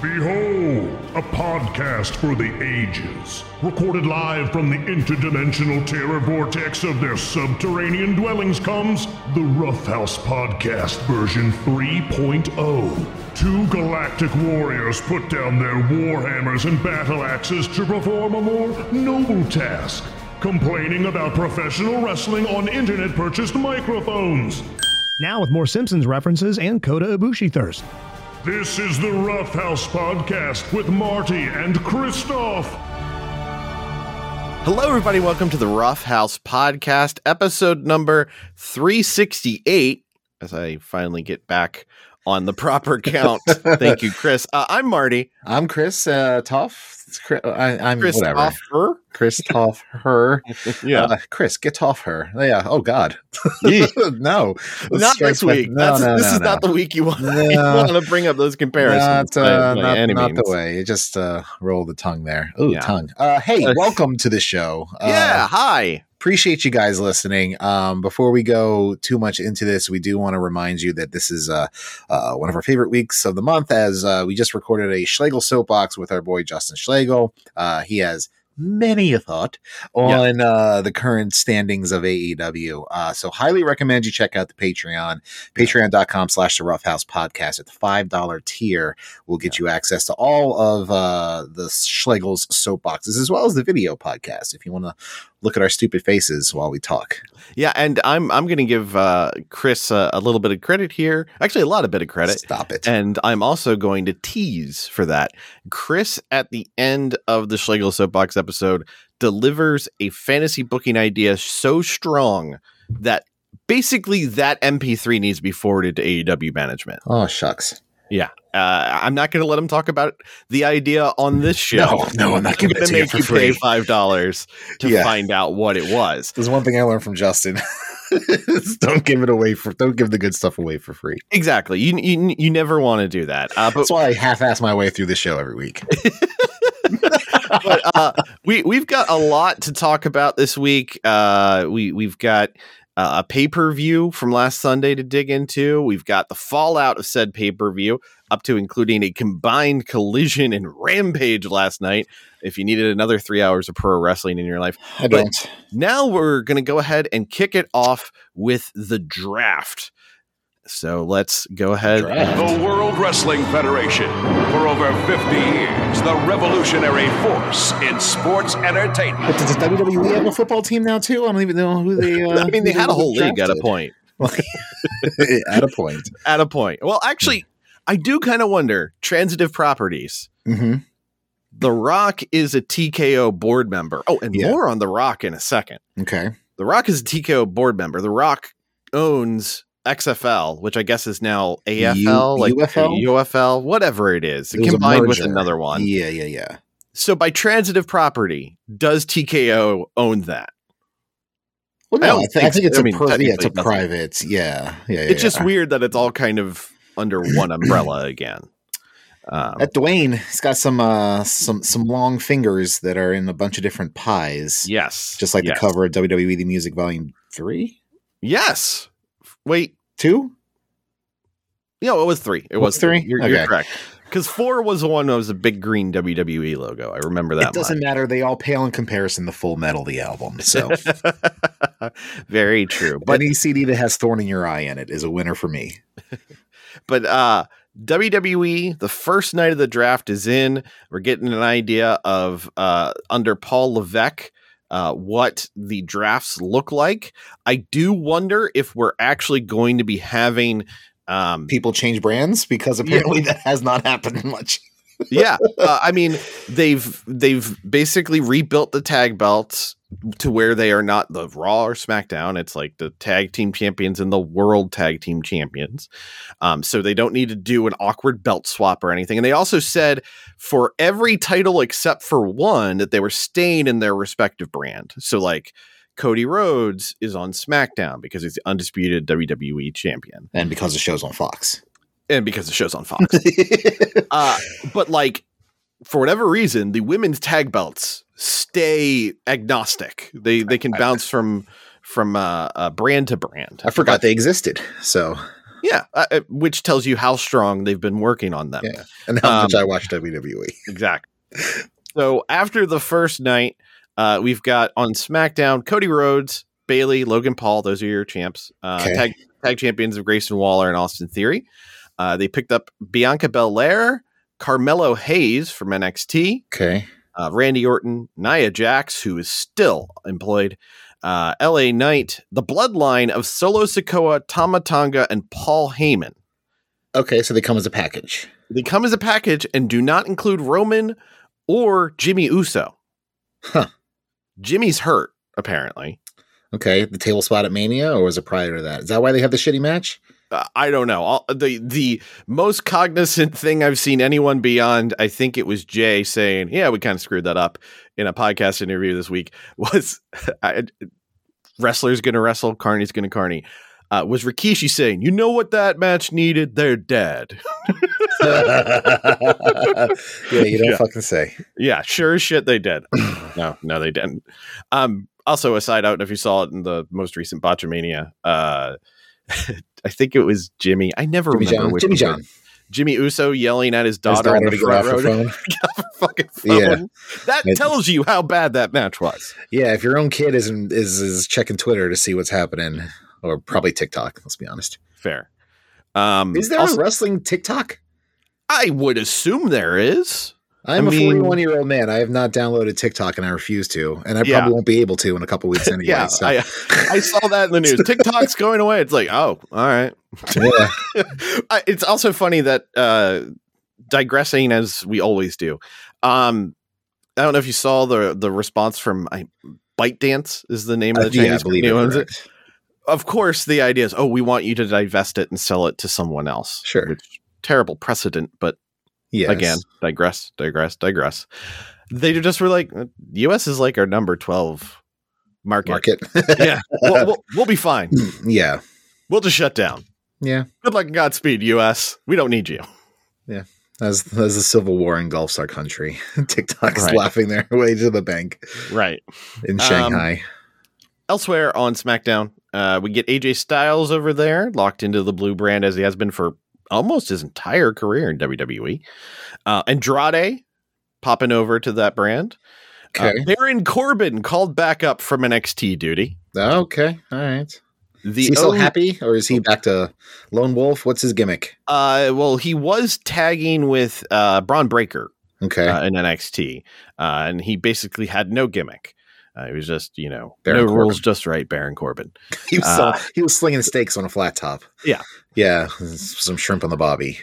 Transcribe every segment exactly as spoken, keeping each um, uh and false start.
Behold, a podcast for the ages, recorded live from the interdimensional terror vortex of their subterranean dwellings comes the Rough House Podcast version three point oh. Two galactic warriors put down their warhammers and battle axes to perform a more noble task, complaining about professional wrestling on internet-purchased microphones. Now with more Simpsons references and Kota Ibushi thirst. This is the Rough House Podcast with Marty and Christoph. Hello, everybody. Welcome to the Rough House Podcast, episode number three sixty-eight, as I finally get back on the proper count. Thank you, Chris. Uh, I'm Marty. I'm Chris uh, Toff. Chris, I, I'm Chris whatever. Toffer. Chris Toff her. Yeah. Uh, Chris, get off her. Yeah. Oh God. no. Not this week. No, That's, no, this no, is no. not the week you want, No. you want to bring up those comparisons. Not, uh, by, by not, any not means. the way. You just uh, roll the tongue there. Ooh, Yeah. tongue. Uh, hey, welcome to the show. Uh, Yeah. Hi. Appreciate you guys listening. Um, before we go too much into this, we do want to remind you that this is uh, uh, one of our favorite weeks of the month, as uh, we just recorded a Schlegel Soapbox with our boy Justin Schlegel. Uh, he has many a thought on yeah. uh, the current standings of A E W. Uh, so highly recommend you check out the Patreon. Patreon.com slash the Rough House Podcast. At the five dollar tier will get you access to all of uh, the Schlegel's soapboxes, as well as the video podcast, if you want to look at our stupid faces while we talk. Yeah, and I'm I'm going to give uh, Chris uh, a little bit of credit here. Actually, a lot of bit of credit. Stop it. And I'm also going to tease for that. Chris, at the end of the Schlegel Soapbox episode, delivers a fantasy booking idea so strong that basically that M P three needs to be forwarded to A E W management. Oh, shucks. Yeah. Uh, I'm not going to let him talk about the idea on this show. No, no, I'm not going to make you, you free. pay five dollars to yeah. find out what it was. There's one thing I learned from Justin. Don't give it away for, don't give the good stuff away for free. Exactly. You you, you never want to do that. Uh, but, That's why I half-ass my way through the show every week. but uh, we, we've got a lot to talk about this week. Uh, we, we've got uh, a pay-per-view from last Sunday to dig into. We've got the fallout of said pay-per-view, up to including a combined Collision and Rampage last night, if you needed another three hours of pro wrestling in your life. I but don't. Now we're going to go ahead and kick it off with the draft. So let's go ahead. The World Wrestling Federation, for over fifty years, the revolutionary force in sports entertainment. But does W W E have a football team now too? I don't even know who they. Uh, I mean, they had a whole league at a point. At a point. At a point. Well, actually, I do kind of wonder. Transitive Properties. Mm-hmm. The Rock is a T K O board member. Oh, and Yeah. more on The Rock in a second. Okay. The Rock is a T K O board member. The Rock owns X F L, which I guess is now A F L, U- like U F L? U F L, whatever it is. It was a combined with merger. another one. Yeah, yeah, yeah. So by transitive property, does T K O own that? Well, I no, don't I, th- I think think so. it's I a mean, per- yeah, it's a technically it doesn't. private. Yeah, yeah, yeah. It's just yeah. weird that it's all kind of under one umbrella again. Um, That Dwayne, he's got some uh some some long fingers that are in a bunch of different pies. yes. Just like yes. the cover of W W E The Music Volume Three, Yes. Wait. Two. No, it was three. It was Was three? You're, Okay. you're correct. Because four was the one that was a big green W W E logo. I remember that. It doesn't much. matter. They all pale in comparison to Full Metal, the album. So Very true. But any C D that has Thorn in Your Eye in it is a winner for me. but uh W W E, the first night of the draft is in. We're getting an idea of uh under Paul Levesque uh what the drafts look like. I do wonder if we're actually going to be having um People change brands because apparently that has not happened much. yeah, uh, I mean they've they've basically rebuilt the tag belts to where they are not the Raw or SmackDown. It's like the tag team champions and the world tag team champions. Um, so they don't need to do an awkward belt swap or anything. And they also said for every title except for one that they were staying in their respective brand. So like Cody Rhodes is on SmackDown because he's the undisputed W W E champion. And because the show's on Fox. And because the show's on Fox. uh, but like, for whatever reason, the women's tag belts stay agnostic. They they can bounce from from uh, uh, brand to brand. I forgot they existed. So Yeah, uh, which tells you how strong they've been working on them. Yeah, and how Um, much I watch W W E. Exactly. So after the first night, uh, we've got on SmackDown Cody Rhodes, Bayley, Logan Paul. Those are your champs. Uh, Okay. tag, tag champions of Grayson Waller and Austin Theory. Uh, they picked up Bianca Belair, Carmelo Hayes from N X T, Okay. uh, Randy Orton, Nia Jax, who is still employed, uh, L A Knight, the bloodline of Solo Sikoa, Tama Tonga, and Paul Heyman. Okay, so they come as a package. They come as a package and do not include Roman or Jimmy Uso. Huh. Jimmy's hurt, apparently. Okay, the table spot at Mania, or was it prior to that? Is that why they have the shitty match? Uh, I don't know. I'll, the the most cognizant thing I've seen anyone beyond, I think it was Jay saying, yeah, we kind of screwed that up in a podcast interview this week, was I, wrestler's going to wrestle, Carney's going to Carney. Uh, was Rikishi saying, you know what that match needed? They're dead. Yeah, you don't Yeah. fucking say. Yeah, sure as shit they did. no, no, they didn't. Um, also, a side, I don't know if you saw it in the most recent Botchamania. Uh, I think it was Jimmy. I never Jimmy remember John. which Jimmy one. John. Jimmy Uso yelling at his His daughter, in daughter the to get front off her row to phone. get off her fucking phone. Yeah. That It- tells you how bad that match was. Yeah, if your own kid isn't is is checking Twitter to see what's happening, or probably TikTok. Let's be honest. Fair. Um, Is there also, a wrestling TikTok? I would assume there is. I'm I a mean- forty-one year old man. I have not downloaded TikTok, and I refuse to, and I Yeah. probably won't be able to in a couple weeks anyway. Yeah, so. I, I saw that in the news. TikTok's going away. It's like, oh, all right. Yeah. I- it's also funny that uh, digressing as we always do. Um, I don't know if you saw the the response from I, ByteDance is the name of the Uh, yeah, I Chinese believe company it. who owns it. correct. Of course, the idea is, oh, we want you to divest it and sell it to someone else. Sure. Which terrible precedent, but Yes. again, digress, digress, digress. They just were like, U S is like our number twelve market. market. Yeah, we'll, we'll, we'll be fine. yeah. We'll just shut down. Yeah. Good luck and Godspeed, U S. We don't need you. As as the Civil War engulfs our country, TikTok is Right. laughing their way to the bank Right. in Um, Shanghai. Elsewhere on SmackDown, uh, we get A J Styles over there, locked into the blue brand as he has been for almost his entire career in W W E. Uh, Andrade popping over to that brand. Okay. Uh, Baron Corbin called back up from N X T duty. Okay. All right. The Is he still O- happy, or is he back to Lone Wolf? What's his gimmick? Uh, well, he was tagging with uh, Braun Breaker Okay. uh, in N X T, uh, and he basically had no gimmick. Uh, he was just, you know, Baron no Corbin. rules, just right, Baron Corbin. he was uh, so, he was slinging steaks on a flat top. Yeah. Yeah. Some shrimp on the bobby.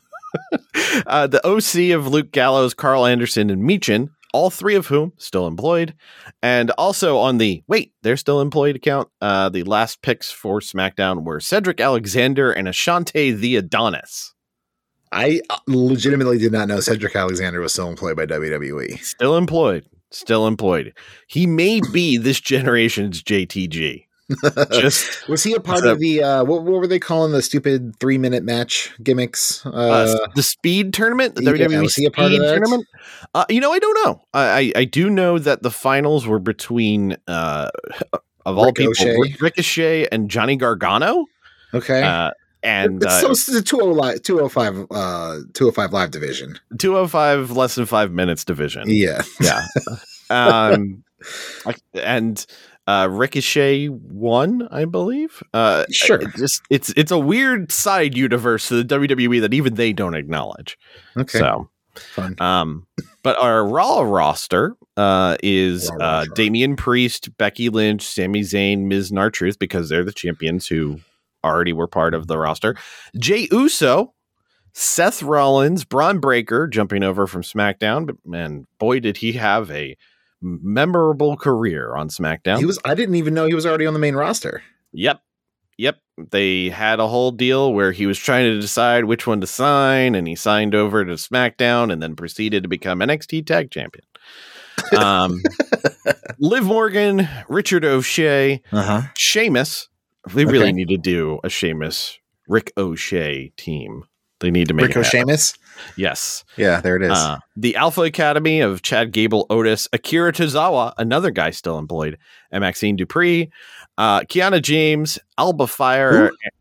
Uh, the O C of Luke Gallows, Carl Anderson, and Meechin, all three of whom still employed. And also on the, wait, they're still employed account, uh, the last picks for SmackDown were Cedric Alexander and Ashante the Adonis. I uh, legitimately did not know Cedric Alexander was still employed by W W E. Still employed. Still employed. He may be this generation's J T G. Just Was he a part So- of the uh, what, what were they calling the stupid three minute match gimmicks? Uh, uh, the Speed Tournament, the yeah, W W E was he a part of Speed that? Tournament. Uh, you know, I don't know. I, I I do know that the finals were between uh, of all Ricochet. people, Ricochet and Johnny Gargano. okay. Uh, and it's, uh, so it's the two oh five uh, two oh five live division. two oh five less than five minutes division. Yeah. Yeah. um, I- and uh, Ricochet won, I believe. Uh, Sure. it just it's it's a weird side universe to the W W E that even they don't acknowledge. Okay. So, Fun. um, but our Raw roster uh, is Raw uh, roster. Damian Priest, Becky Lynch, Sami Zayn, Miz and R-Truth, because they're the champions who already were part of the roster. Jey Uso, Seth Rollins, Braun Breaker jumping over from SmackDown, but man, boy, did he have a memorable career on SmackDown. He was. I didn't even know he was already on the main roster. Yep. Yep. They had a whole deal where he was trying to decide which one to sign, and he signed over to SmackDown and then proceeded to become N X T Tag Champion. Um, Liv Morgan, Richard O'Shea, Uh huh. Sheamus. They really Okay. need to do a Sheamus Rick O'Shea team. They need to make Rico it happen. Sheamus. Yes. Yeah, there it is. Uh, the Alpha Academy of Chad Gable, Otis, Akira Tozawa, another guy still employed, and Maxine Dupree, uh, Kiana James, Alba Fire, Who?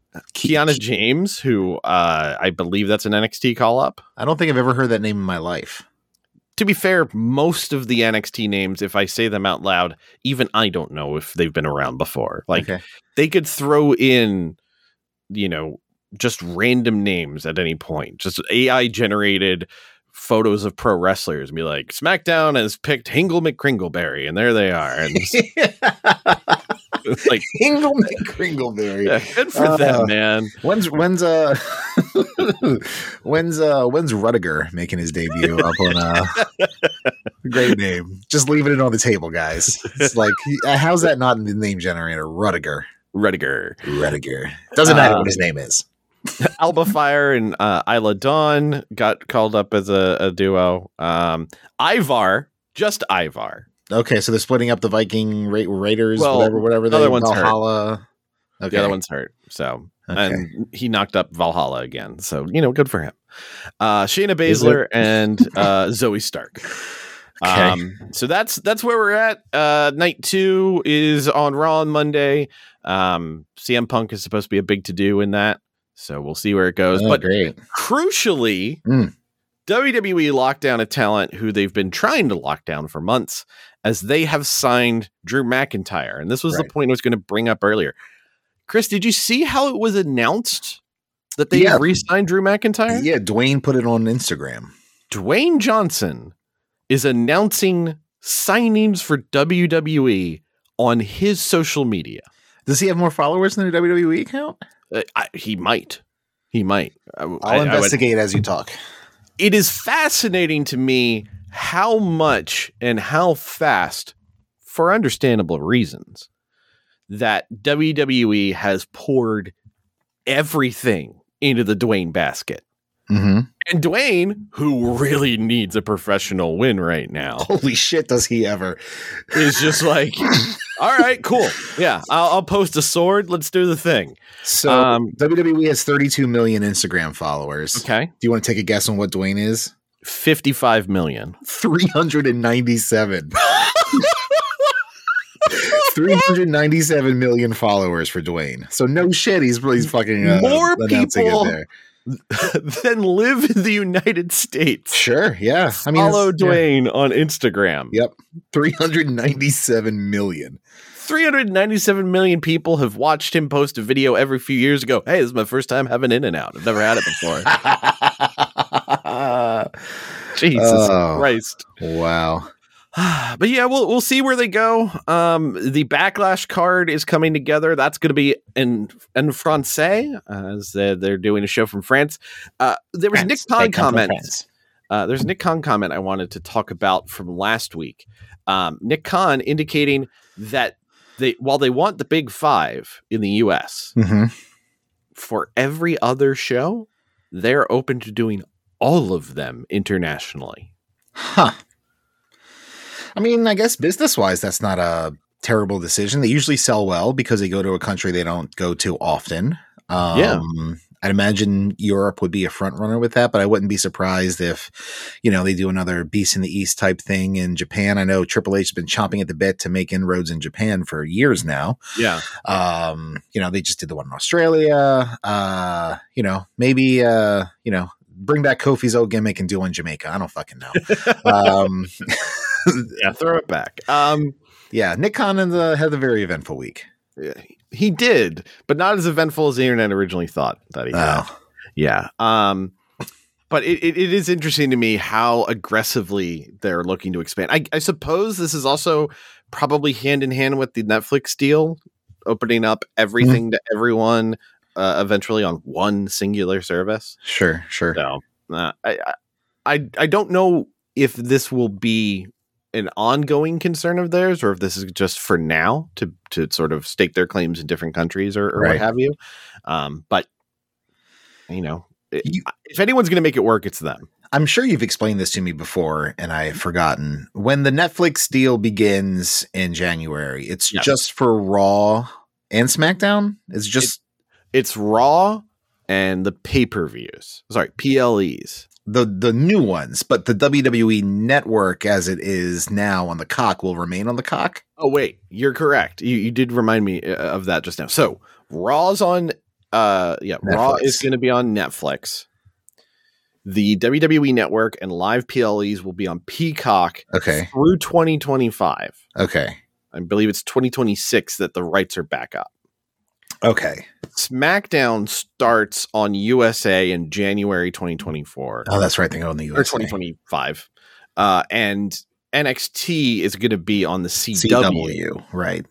Kiana James, who uh, I believe that's an N X T call up. I don't think I've ever heard that name in my life. To be fair, most of the N X T names, if I say them out loud, even I don't know if they've been around before. Like Okay. they could throw in, you know, just random names at any point, just A I generated photos of pro wrestlers and be like, SmackDown has picked Hingle McCringleberry, and there they are. And like Hingle McCringleberry. Yeah, good for Uh, them, man. When's when's uh when's uh when's Rudiger making his debut up on uh great name. Just leaving it on the table, guys. It's like how's that not in the name generator? Rudiger. Rudiger. Rudiger. Doesn't matter Uh, what his name is. Alba Fire and uh, Isla Dawn got called up as a, a duo. Um, Ivar, just Ivar. Okay, so they're splitting up the Viking Ra- Raiders, Well, whatever, whatever. the They other one's hurt. Valhalla. Okay. The other one's hurt. So, Okay. and he knocked up Valhalla again. So, you know, good for him. Uh, Shayna Baszler and uh, Zoe Stark. Okay. Um, so that's that's where we're at. Uh, night two is on Raw on Monday. Um, C M Punk is supposed to be a big to do in that. So we'll see where it goes. Oh, but great. crucially, Mm. W W E locked down a talent who they've been trying to lock down for months, as they have signed Drew McIntyre. And this was Right. the point I was going to bring up earlier. Chris, did you see how it was announced that they Yeah. re-signed Drew McIntyre? Yeah, Dwayne put it on Instagram. Dwayne Johnson is announcing signings for W W E on his social media. Does he have more followers than the W W E account? Uh, I, he might. He might. I- I'll I- I would- investigate as you talk. It is fascinating to me how much and how fast, for understandable reasons, that W W E has poured everything into the Dwayne basket. Mm-hmm. And Dwayne, who really needs a professional win right now, Holy shit, does he ever? is just like, all right, cool. Yeah, I'll, I'll post a sword. Let's do the thing. So Um, W W E has thirty-two million Instagram followers. Okay. Do you want to take a guess on what Dwayne is? fifty-five million. three hundred ninety-seven. three hundred ninety-seven million followers for Dwayne. So no shit, he's he's fucking uh, More announcing people- it there. Then live in the United States. Sure, yeah. I mean, Follow it's- yeah. Dwayne on Instagram. Yep, three hundred ninety-seven million. three hundred ninety-seven million people have watched him post a video every few years ago. Hey, this is my first time having In-N-Out. I've never had it before. Jesus Oh. Christ. Wow. But yeah, we'll we'll see where they go. Um, the Backlash card is coming together. That's going to be in in Francais, uh, as they're, they're doing a show from France. Uh, there was Nick Khan comment. Uh, there's a Nick Khan comment I wanted to talk about from last week. Um, Nick Khan indicating that they while they want the Big Five in the U S Mm-hmm. for every other show, they're open to doing all of them internationally. Huh. I mean, I guess business-wise, that's not a terrible decision. They usually sell well because they go to a country they don't go to often. Um, Yeah. I'd imagine Europe would be a front runner with that, but I wouldn't be surprised if, you know, they do another Beast in the East type thing in Japan. I know Triple H has been chomping at the bit to make inroads in Japan for years now. Yeah. Um, you know, they just did the one in Australia. Uh, you know, maybe, uh, you know, bring back Kofi's old gimmick and do one in Jamaica. I don't fucking know. um, Yeah, throw it back. Um, yeah, Nick Khan and the, had a very eventful week. he did, but not as eventful as the internet originally thought that he had. Oh. Yeah. Um, but it, it, it is interesting to me how aggressively they're looking to expand. I, I suppose this is also probably hand in hand with the Netflix deal, opening up everything mm-hmm. to everyone uh, eventually on one singular service. Sure, sure. So uh, I, I I don't know if this will be an ongoing concern of theirs, or if this is just for now to to sort of stake their claims in different countries or, or Right. what have you. Um, but you know, it, You- if anyone's going to make it work, it's them. I'm sure you've explained this to me before and I've forgotten. When the Netflix deal begins in January, it's Yeah. just for Raw and SmackDown? It's just It's Raw and the pay per views. Sorry, P L Es. the the new ones, but the W W E network as it is now on the cock will remain on the cock? Oh wait, you're correct. You you did remind me uh, of that just now. So Raw's on uh, yeah, Netflix. Raw is going to be on Netflix. The W W E Network and live P L Es will be on Peacock Okay. through twenty twenty-five. Okay. I believe it's twenty twenty-six that the rights are back up. Okay. SmackDown starts on U S A in January twenty twenty-four. Oh, that's right. They go on the U S A. Or twenty twenty-five. Uh, and N X T is going to be on the C W. C W, right.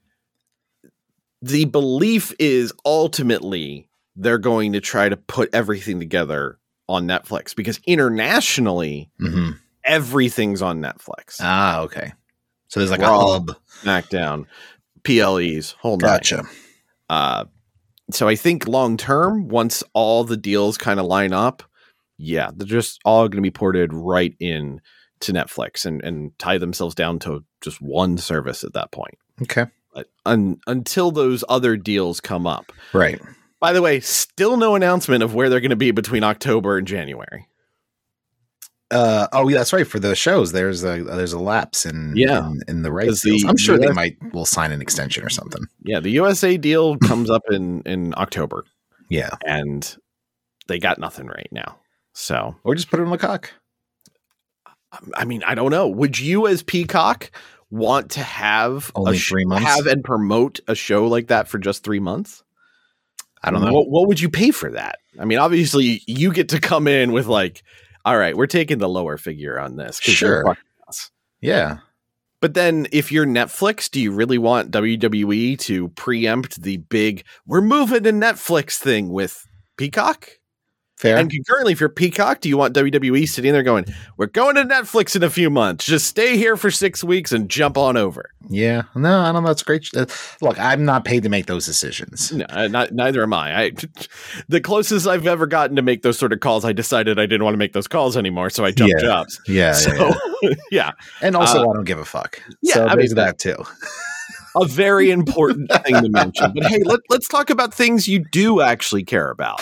The belief is ultimately they're going to try to put everything together on Netflix because internationally, Mm-hmm. everything's on Netflix. Ah, okay. So there's like Raw, a hub. SmackDown, P L Es, whole nine. Gotcha. Uh, so I think long term, once all the deals kind of line up, yeah, they're just all going to be ported right in to Netflix and, and tie themselves down to just one service at that point. Okay. But un, until those other deals come up. Right. By the way, still no announcement of where they're going to be between October and January. Uh, oh, yeah, that's right. For the shows, there's a there's a lapse in Yeah. in, in the rights. The deals. I'm sure U S they might will sign an extension or something. Yeah, the U S A deal comes up in, in October, Yeah, and they got nothing right now. So, or just put it on the cock. I mean, I don't know. Would you, as Peacock, want to have Only a sh- three months? have and promote a show like that for just three months? I don't know. What, what would you pay for that? I mean, obviously, you get to come in with like, all right, we're taking the lower figure on this. 'cause you're Sure. fucking us. Yeah. But then if you're Netflix, do you really want W W E to preempt the big, we're moving to Netflix thing with Peacock? Fair. And concurrently, if you're Peacock, do you want W W E sitting there going, we're going to Netflix in a few months. Just stay here for six weeks and jump on over. yeah. No, I don't know. It's great. Uh, Look, I'm not paid to make those decisions. No, uh, not, neither am I. I. The closest I've ever gotten to make those sort of calls, I decided I didn't want to make those calls anymore, so I jumped Yeah. jobs. Yeah. So, yeah, yeah. yeah, And also, Uh, I don't give a fuck. yeah, So I there's mean, that too. a very important thing to mention. But hey, let, let's talk about things you do actually care about.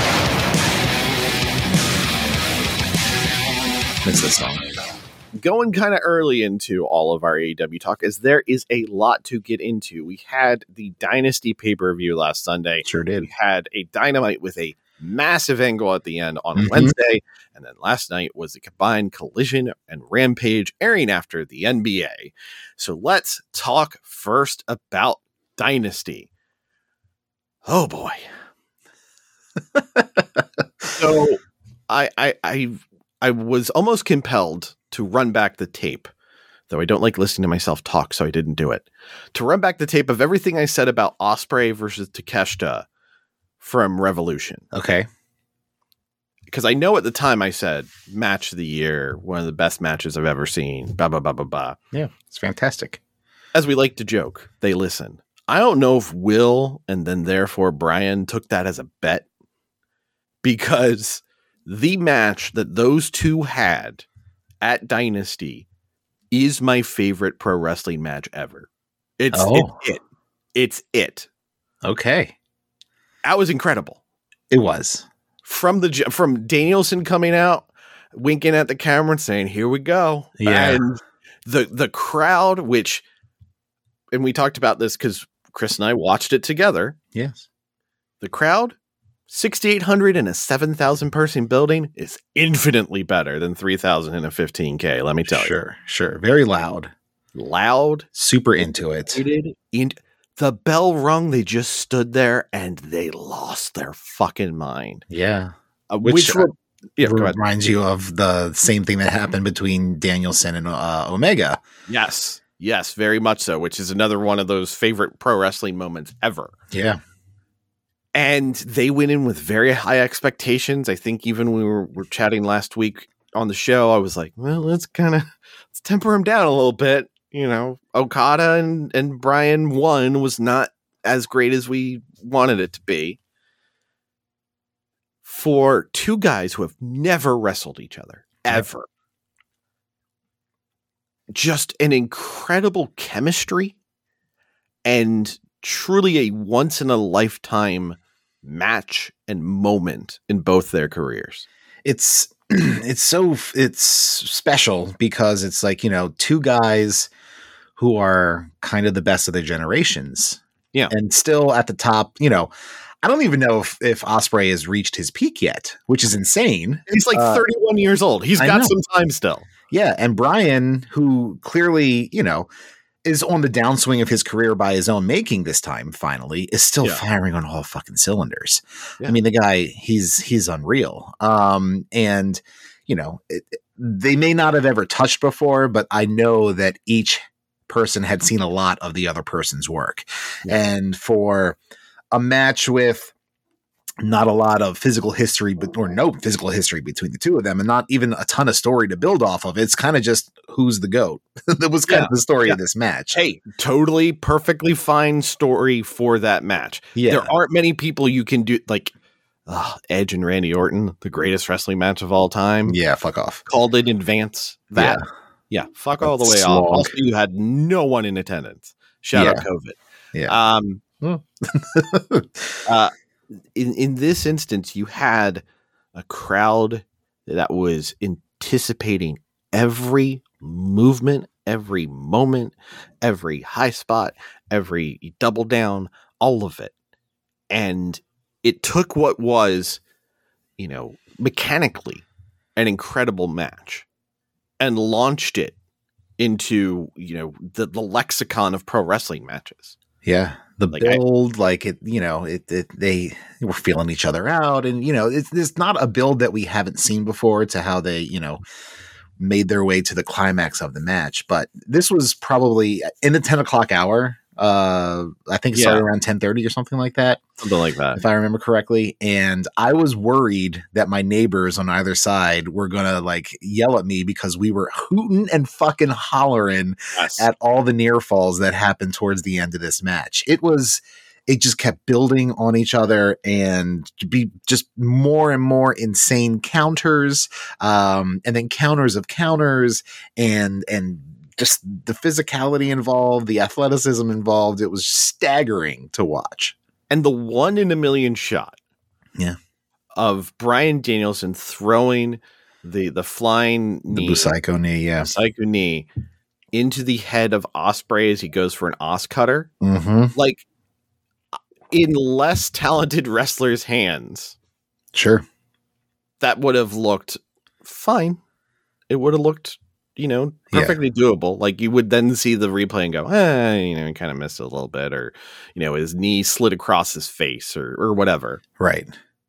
It's this song. Going kind of early into all of our A E W talk, as there is a lot to get into. We had the Dynasty pay-per-view last Sunday. Sure did. We had a Dynamite with a massive angle at the end on Mhm. Wednesday. And then last night was the combined Collision and Rampage airing after the N B A. So let's talk first about Dynasty. Oh boy. so I, I, I, I was almost compelled to run back the tape, though I don't like listening to myself talk, so I didn't do it. To run back the tape of everything I said about Ospreay versus Takeshita from Revolution. Okay. Because I know at the time I said match of the year, one of the best matches I've ever seen, blah, blah, blah, blah, blah. Yeah. It's fantastic. As we like to joke, they listen. I don't know if Will and then therefore Brian took that as a bet, because the match that those two had at Dynasty is my favorite pro wrestling match ever. It's, Oh. it's it. It's it. Okay. That was incredible. It was. From the from Danielson coming out, winking at the camera and saying, "Here we go." Yeah. And the the crowd, which, and we talked about this because Chris and I watched it together. Yes. The crowd, sixty-eight hundred in a seven thousand person building, is infinitely better than three thousand in a fifteen K. Let me tell Sure. Sure. Very loud. you, loud, Super into it. and the bell rung. They just stood there and they lost their fucking mind. Yeah. Uh, Which, which, were, yeah, go ahead. Reminds you of the same thing that happened between Danielson and uh, Omega. Yes, yes, very much so, which is another one of those favorite pro wrestling moments ever. Yeah. And they went in with very high expectations. I think even when we were, were chatting last week on the show, I was like, well, let's kind of let's temper them down a little bit. You know, Okada and, and Brian one was not as great as we wanted it to be. For two guys who have never wrestled each other, ever. Just an incredible chemistry and truly a once in a lifetime match and moment in both their careers. It's it's so it's special because it's like, you know, two guys who are kind of the best of their generations. Yeah. And still at the top, you know, I don't even know if, if Ospreay has reached his peak yet, which is insane. He's like Uh, thirty-one years old. He's I got know. some time still. Yeah, and Brian, who clearly, you know, is on the downswing of his career by his own making this time, finally, is still Yeah. firing on all fucking cylinders. Yeah. I mean, the guy, he's he's unreal. Um, and, you know, it, they may not have ever touched before, but I know that each person had seen a lot of the other person's work. Yeah. And for a match with not a lot of physical history, but or no physical history between the two of them, and not even a ton of story to build off of. It's kind of just who's the GOAT. That was kind Yeah. of the story Yeah. of this match. Hey, totally perfectly fine story for that match. Yeah. There aren't many people you can do like uh, Edge and Randy Orton, the greatest wrestling match of all time. Yeah, fuck off. Called in advance. That yeah, fuck all the way That's off. long. Also, you had no one in attendance. Shout out Yeah. COVID. Yeah. Um, Hmm. uh, in in this instance, you had a crowd that was anticipating every movement, every moment, every high spot, every double down, all of it, and it took what was, you know, mechanically an incredible match, and launched it into, you know, the, the lexicon of pro wrestling matches. Yeah. The Like, I- build, like it, you know, it, it, they were feeling each other out, and you know, it's, it's not a build that we haven't seen before to how they, you know, made their way to the climax of the match. But this was probably in the ten o'clock hour. Uh, I think it started Yeah. around ten thirty or something like that, Something like that. if I remember correctly. And I was worried that my neighbors on either side were gonna like yell at me because we were hooting and fucking hollering Yes. at all the near falls that happened towards the end of this match. It was, it just kept building on each other and to be just more and more insane counters, um, and then counters of counters, and and just the physicality involved, the athleticism involved. It was staggering to watch. And the one in a million shot Yeah. of Bryan Danielson throwing the the flying The knee, Busaiku knee, yeah. Psycho knee into the head of Ospreay as he goes for an Os cutter. Mm-hmm. Like, in less talented wrestlers' hands, Sure. that would have looked fine. It would have looked, you know, Yeah. perfectly doable. Like, you would then see the replay and go, eh, you know, he kind of missed it a little bit, or, you know, his knee slid across his face, or or whatever. Right.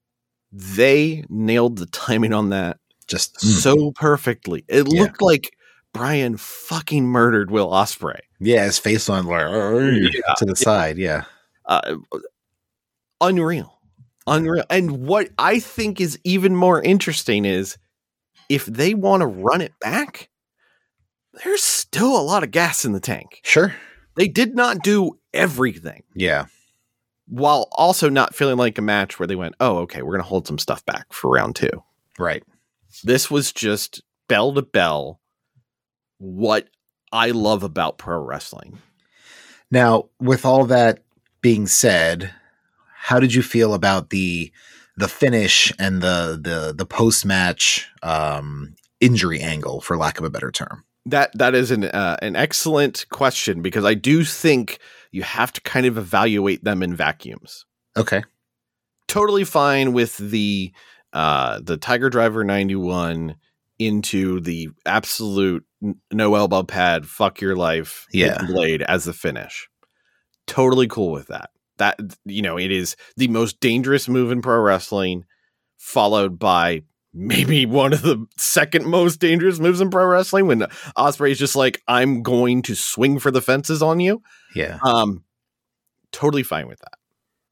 They nailed the timing on that Just so perfectly. It Yeah. looked like Brian fucking murdered Will Ospreay. yeah, his face on like Yeah. to the side. Yeah. Uh, unreal, unreal. And what I think is even more interesting is if they want to run it back, there's still a lot of gas in the tank. Sure. They did not do everything, Yeah. while also not feeling like a match where they went, oh, okay, we're going to hold some stuff back for round two. Right. This was just bell to bell what I love about pro wrestling. Now, with all that being said, how did you feel about the the finish and the the the post match um, injury angle, for lack of a better term? That that is an uh, an excellent question, because I do think you have to kind of evaluate them in vacuums. Okay. Totally fine with the uh, the Tiger Driver ninety-one into the absolute n- no elbow pad, fuck your life, Yeah. hidden blade as the finish. Totally cool with that. That, you know, it is the most dangerous move in pro wrestling, followed by maybe one of the second most dangerous moves in pro wrestling, when Ospreay is just like, I'm going to swing for the fences on you. Yeah. Um, totally fine with that.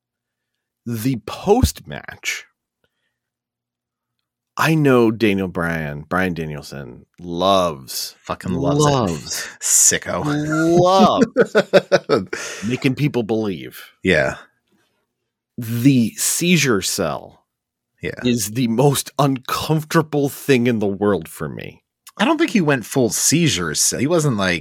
The post match, I know Daniel Bryan, Bryan Danielson loves, Fucking loves, loves, it. Sicko. loves making people believe. Yeah. The seizure cell Yeah. is the most uncomfortable thing in the world for me. I don't think he went full seizures. He wasn't like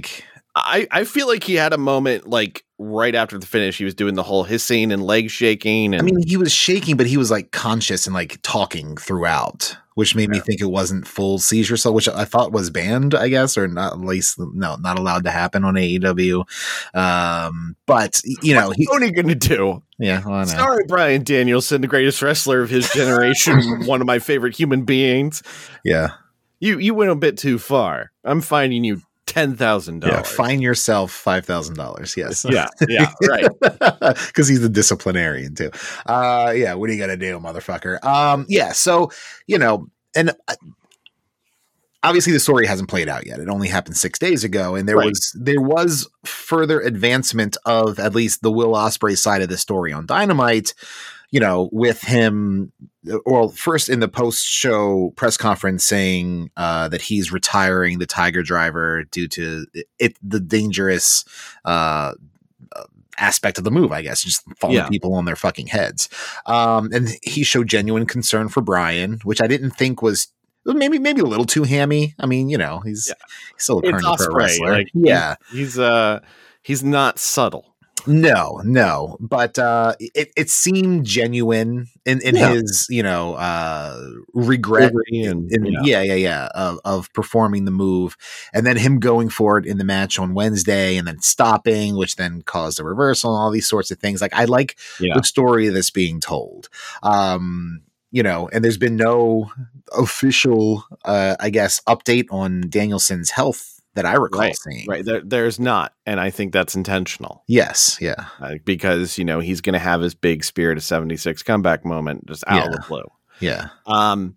I, I feel like he had a moment like right after the finish. He was doing the whole hissing and leg shaking. And I mean, he was shaking, but he was like conscious and like talking throughout, which made yeah. me think it wasn't full seizure cell, which I thought was banned, I guess, or not, at least no, not allowed to happen on A E W. Um, but you know, what's he, Tony going to do? Yeah, well, I know. Sorry, Bryan Danielson, the greatest wrestler of his generation, one of my favorite human beings. Yeah, you you went a bit too far. I'm finding you ten thousand dollars. Yeah, fine yourself five thousand dollars. Yes. Yeah. Yeah. Right. Because he's the disciplinarian too. Uh, yeah. What are you gonna do, motherfucker? Um, yeah. So you know, and uh, obviously the story hasn't played out yet. It only happened six days ago, and there right. was there was further advancement of at least the Will Ospreay side of the story on Dynamite. You know, with him, well, first in the post-show press conference saying uh, that he's retiring the Tiger Driver due to it, the dangerous uh, aspect of the move, I guess, just falling yeah. people on their fucking heads. Um, and he showed genuine concern for Bryan, which I didn't think was maybe maybe a little too hammy. I mean, you know, he's, yeah. he's still a current pro wrestler. Like, yeah, he's uh, he's not subtle. No, no, but uh, it, it seemed genuine in, in yeah. his, you know, uh, regret. In, in, yeah. yeah, yeah, yeah, of, of performing the move, and then him going for it in the match on Wednesday, and then stopping, which then caused a reversal, and all these sorts of things. Like, I like yeah. the story that's being told. Um, you know, and there's been no official, uh, I guess, update on Danielson's health that I recall right, seeing. Right. There, there's not. And I think that's intentional. Yes. Yeah. Uh, because, you know, he's going to have his big Spirit of seventy-six comeback moment just out yeah. of the blue. Yeah. Um,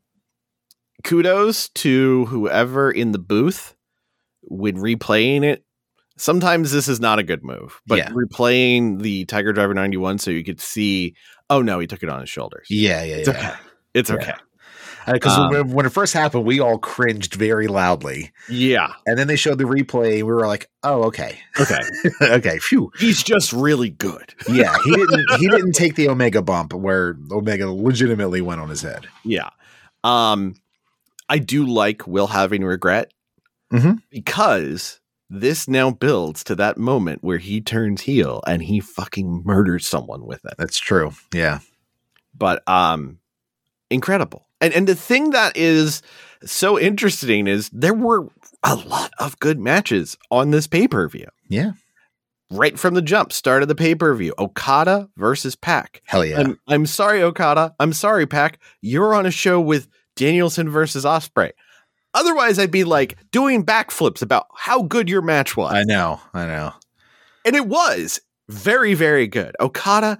kudos to whoever in the booth when replaying it. Sometimes this is not a good move, but yeah. replaying the Tiger Driver ninety-one so you could see, oh no, he took it on his shoulders. Yeah. Yeah. It's yeah. okay. It's yeah. okay. Because um, when, when it first happened, we all cringed very loudly. Yeah. And then they showed the replay. And we were like, oh, okay. Okay. okay. Phew. He's just really good. yeah. He didn't, he didn't take the Omega bump where Omega legitimately went on his head. Yeah. Um, I do like Will having regret mm-hmm. because this now builds to that moment where he turns heel and he fucking murders someone with it. That's true. Yeah. But, um, incredible. And and the thing that is so interesting is there were a lot of good matches on this pay-per-view. Yeah. Right from the jump, start of the pay-per-view. Okada versus Pac. Hell yeah. I'm, I'm sorry, Okada. I'm sorry, Pac. You're on a show with Danielson versus Ospreay. Otherwise, I'd be like doing backflips about how good your match was. I know. I know. And it was very, very good. Okada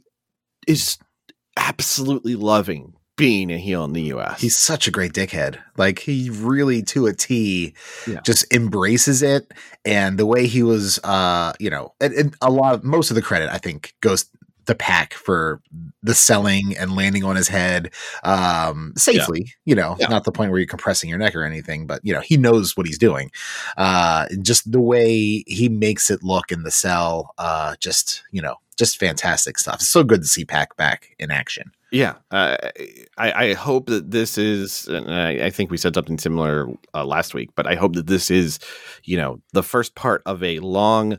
is absolutely loving being a heel in the U S. He's such a great dickhead. Like, he really, to a T, yeah. just embraces it. And the way he was, uh, you know, and, and a lot of, most of the credit, I think, goes to Pac for the selling and landing on his head um, safely, yeah. you know, yeah. not the point where you're compressing your neck or anything, but, you know, he knows what he's doing. Uh, just the way he makes it look in the cell, uh, just, you know, just fantastic stuff. It's so good to see Pac back in action. Yeah, uh, I, I hope that this is, and I, I think we said something similar uh, last week, but I hope that this is, you know, the first part of a long,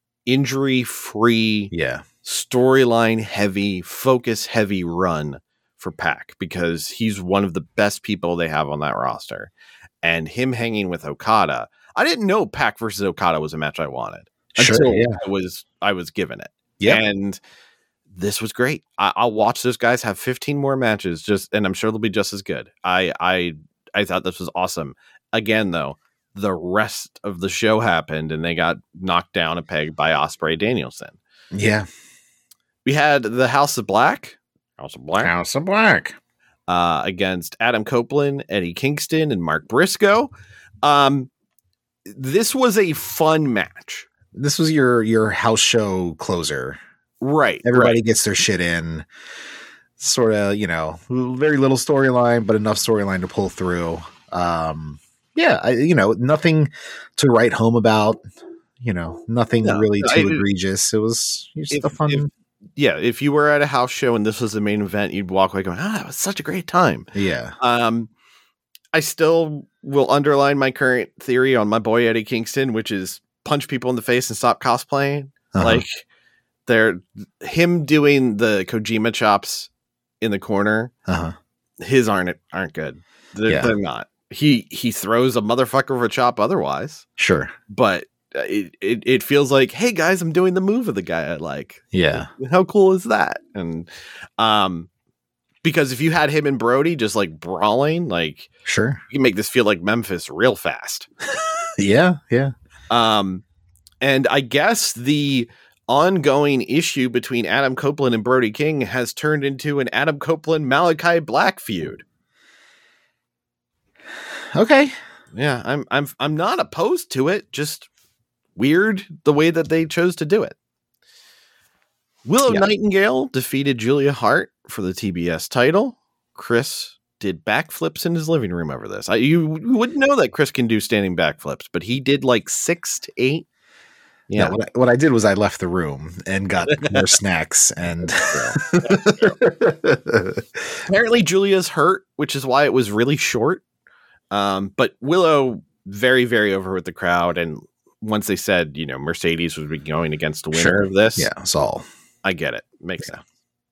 injury-free, yeah, storyline-heavy, focus-heavy run for Pac, because he's one of the best people they have on that roster. And him hanging with Okada, I didn't know Pac versus Okada was a match I wanted sure, until yeah. I was I was given it. Yeah, and this was great. I, I'll watch those guys have fifteen more matches, just, and I'm sure they'll be just as good. I, I, I thought this was awesome. Again, though, the rest of the show happened, and they got knocked down a peg by Ospreay Danielson. Yeah, we had the House of Black, House of Black, House of Black, uh, against Adam Copeland, Eddie Kingston, and Mark Briscoe. Um, this was a fun match. This was your your house show closer. Right. Everybody right. gets their shit in. Sort of, you know, very little storyline, but enough storyline to pull through. Um, yeah, I, you know, nothing to write home about. You know, nothing no, really too I, egregious. It was just if, a fun. If, yeah, if you were at a house show and this was the main event, you'd walk away going, "Ah, that was such a great time." Yeah. Um, I still will underline my current theory on my boy Eddie Kingston, which is punch people in the face and stop cosplaying. Uh-huh. Like they're him doing the Kojima chops in the corner. Uh-huh. His aren't aren't good. They're, Yeah. they're not. He he throws a motherfucker of a chop otherwise, Sure. but it, it it feels like, hey guys, I'm doing the move of the guy I like. Yeah. How cool is that? And um, because if you had him and Brody just like brawling, like Sure. you can make this feel like Memphis real fast. Yeah. Yeah. Um, and I guess the ongoing issue between Adam Copeland and Brody King has turned into an Adam Copeland Malachi Black feud. Okay. Yeah, I'm I'm I'm not opposed to it. Just weird the way that they chose to do it. Willow Yeah. Nightingale defeated Julia Hart for the T B S title. Chris did backflips in his living room over this. I, you, you wouldn't know that Chris can do standing backflips, but he did like six to eight. Yeah. Yeah, what, I, what I did was I left the room and got more snacks and apparently Julia's hurt, which is why it was really short. Um, but Willow very, very over with the crowd. And once they said, you know, Mercedes would be going against the winner Sure. of this, yeah, it's all. I get it. Makes sense.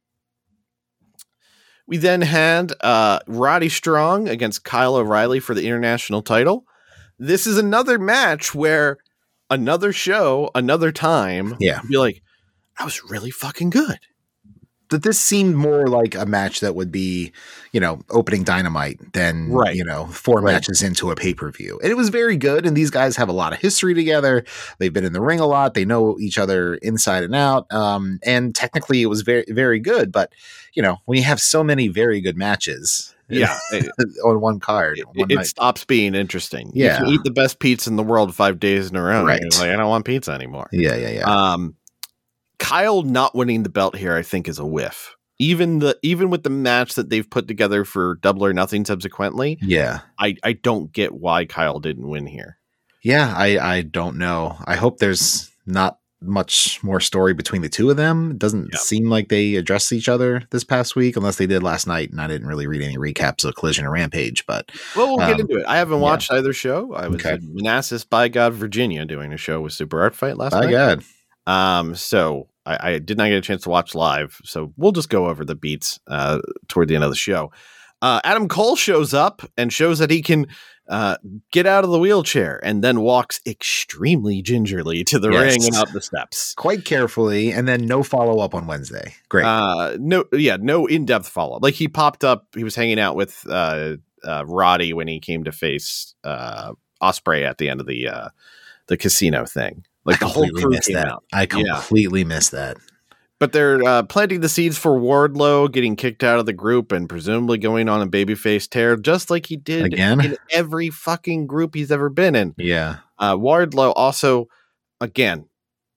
We then had uh, Roddy Strong against Kyle O'Reilly for the international title. This is another match where another show, another time, Yeah. be like, that was really fucking good. That this seemed more like a match that would be, you know, opening Dynamite than, Right. you know, four Right. matches into a pay-per-view. And it was very good. And these guys have a lot of history together. They've been in the ring a lot. They know each other inside and out. Um, and technically it was very, very good. But, you know, when you have so many very good matches Yeah. it, on one card, one it night. stops being interesting. Yeah. You can eat the best pizza in the world five days in a row. Right. And you're like, I don't want pizza anymore. Yeah, yeah, yeah. Um, Kyle not winning the belt here, I think, is a whiff. Even the even with the match that they've put together for Double or Nothing subsequently, yeah. I, I don't get why Kyle didn't win here. Yeah, I, I don't know. I hope there's not much more story between the two of them. It doesn't Yeah. seem like they addressed each other this past week, unless they did last night, and I didn't really read any recaps of Collision or Rampage. But Well, we'll get Um, into it. I haven't yeah. watched either show. I was Okay. in Manassas, by God, Virginia, doing a show with Super Art Fight last by night. God, Um, so I, I did not get a chance to watch live. So we'll just go over the beats uh, toward the end of the show. Uh, Adam Cole shows up and shows that he can uh, get out of the wheelchair and then walks extremely gingerly to the Yes. ring and up the steps. quite carefully, and then no follow up on Wednesday. Great. Uh, no, yeah, no in-depth follow-up. Like he popped up, he was hanging out with uh, uh, Roddy when he came to face uh, Ospreay at the end of the uh, the casino thing. Like I the whole completely crew missed came that. out. I Yeah. completely missed that. But they're uh, planting the seeds for Wardlow getting kicked out of the group and presumably going on a babyface tear, just like he did Again? in every fucking group he's ever been in. Yeah. Uh, Wardlow also, again,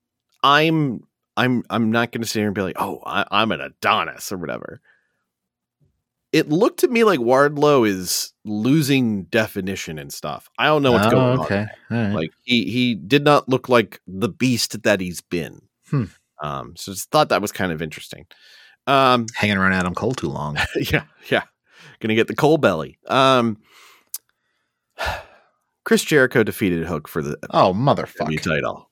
I'm I'm I'm not going to sit here and be like, oh, I, I'm an Adonis or whatever. It looked to me like Wardlow is losing definition and stuff. I don't know what's Oh, going okay. on. All right. Like he he did not look like the beast that he's been. Hmm. Um, so just thought that was kind of interesting. Um, Hanging around Adam Cole too long. yeah, yeah, gonna get the coal belly. Um, Chris Jericho defeated Hook for the Oh, W motherfucker. title.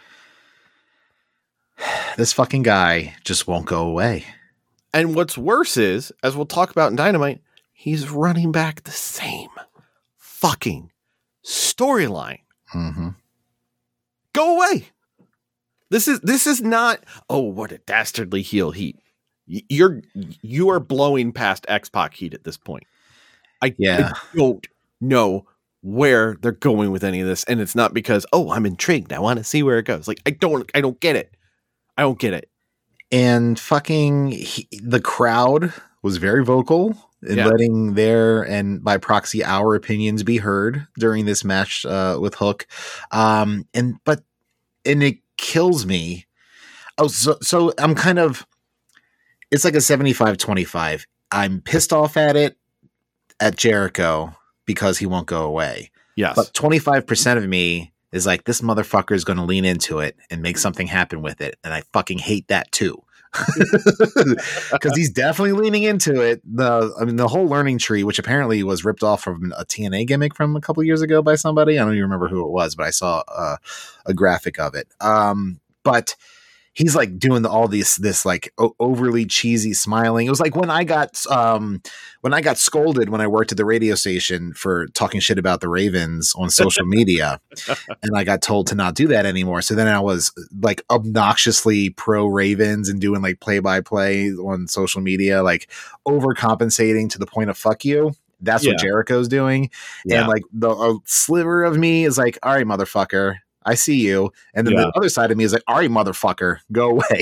This fucking guy just won't go away. And what's worse is, as we'll talk about in Dynamite, he's running back the same fucking storyline. Mm-hmm. Go away. This is this is not. Oh, what a dastardly heel heat. Y- You're you are blowing past X-Pac heat at this point. I, Yeah. I don't know where they're going with any of this, and it's not because oh I'm intrigued. I want to see where it goes. Like I don't I don't get it. I don't get it. And fucking he, the crowd was very vocal in Yeah. letting their and by proxy our opinions be heard during this match uh, with Hook. Um, and but and it kills me. Oh, so so I'm kind of it's like a seventy-five twenty-five. I'm pissed off at it at Jericho because he won't go away. Yes. But twenty-five percent of me is like, this motherfucker is going to lean into it and make something happen with it. And I fucking hate that too. because he's definitely leaning into it. The I mean, the whole learning tree, which apparently was ripped off from a T N A gimmick from a couple years ago by somebody. I don't even remember who it was, but I saw uh, a graphic of it. Um, but he's like doing the, all these this like o- overly cheesy smiling. It was like when I got um, when I got scolded when I worked at the radio station for talking shit about the Ravens on social media, and I got told to not do that anymore. So then I was like obnoxiously pro Ravens and doing like play by play on social media, like overcompensating to the point of fuck you. That's Yeah. what Jericho's doing, Yeah. and like the a sliver of me is like, all right, motherfucker. I see you. And then Yeah. the other side of me is like, all right, motherfucker, go away.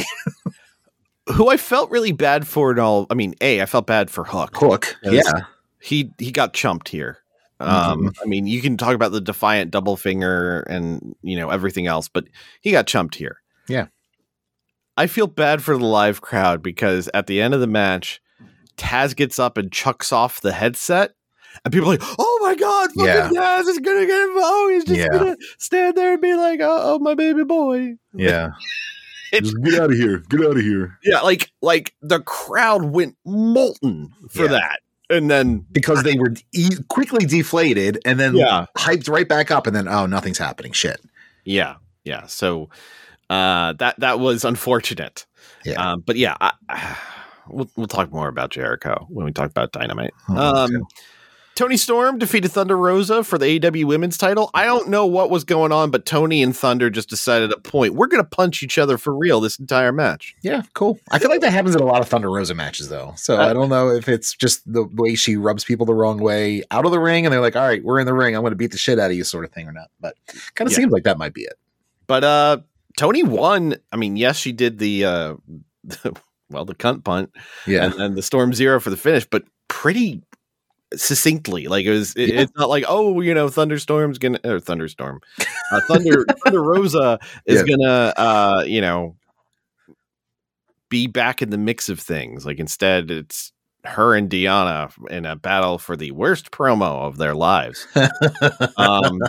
Who I felt really bad for and all. I mean, A, I felt bad for Hook. Hook. Yes. Yeah. He he got chumped here. Um, I mean, you can talk about the defiant double finger and, you know, everything else, but he got chumped here. Yeah. I feel bad for the live crowd because at the end of the match, Taz gets up and chucks off the headset. And people are like, oh my God, fucking Yeah. Taz is going to get him. Oh, he's just Yeah. going to stand there and be like, oh, oh my baby boy. Yeah. It's- Just get out of here. Get out of here. Yeah, like like the crowd went molten for Yeah. that. And then, Because they were e- quickly deflated and then Yeah. hyped right back up. And then, oh, nothing's happening. Shit. yeah, yeah. So uh, that that was unfortunate. Yeah. Um, but yeah, I, we'll we'll talk more about Jericho when we talk about Dynamite. Oh, Um, okay. Tony Storm defeated Thunder Rosa for the A E W Women's title. I don't know what was going on, but Tony and Thunder just decided at a point, we're going to punch each other for real this entire match. Yeah, cool. I feel like that happens in a lot of Thunder Rosa matches, though. So Uh, I don't know if it's just the way she rubs people the wrong way out of the ring, and they're like, "All right, we're in the ring. I'm going to beat the shit out of you," sort of thing, or not. But kind of Yeah. seems like that might be it. But uh, Tony won. I mean, yes, she did the, uh, well, the cunt punt. Yeah, and then the Storm Zero for the finish, but pretty succinctly. Like it was, it, Yeah. it's not like, oh, you know, Thunderstorm's gonna or Thunderstorm, uh, Thunder Thunder Rosa is Yeah. gonna, uh, you know, be back in the mix of things. Like instead, it's her and Deanna in a battle for the worst promo of their lives. Um,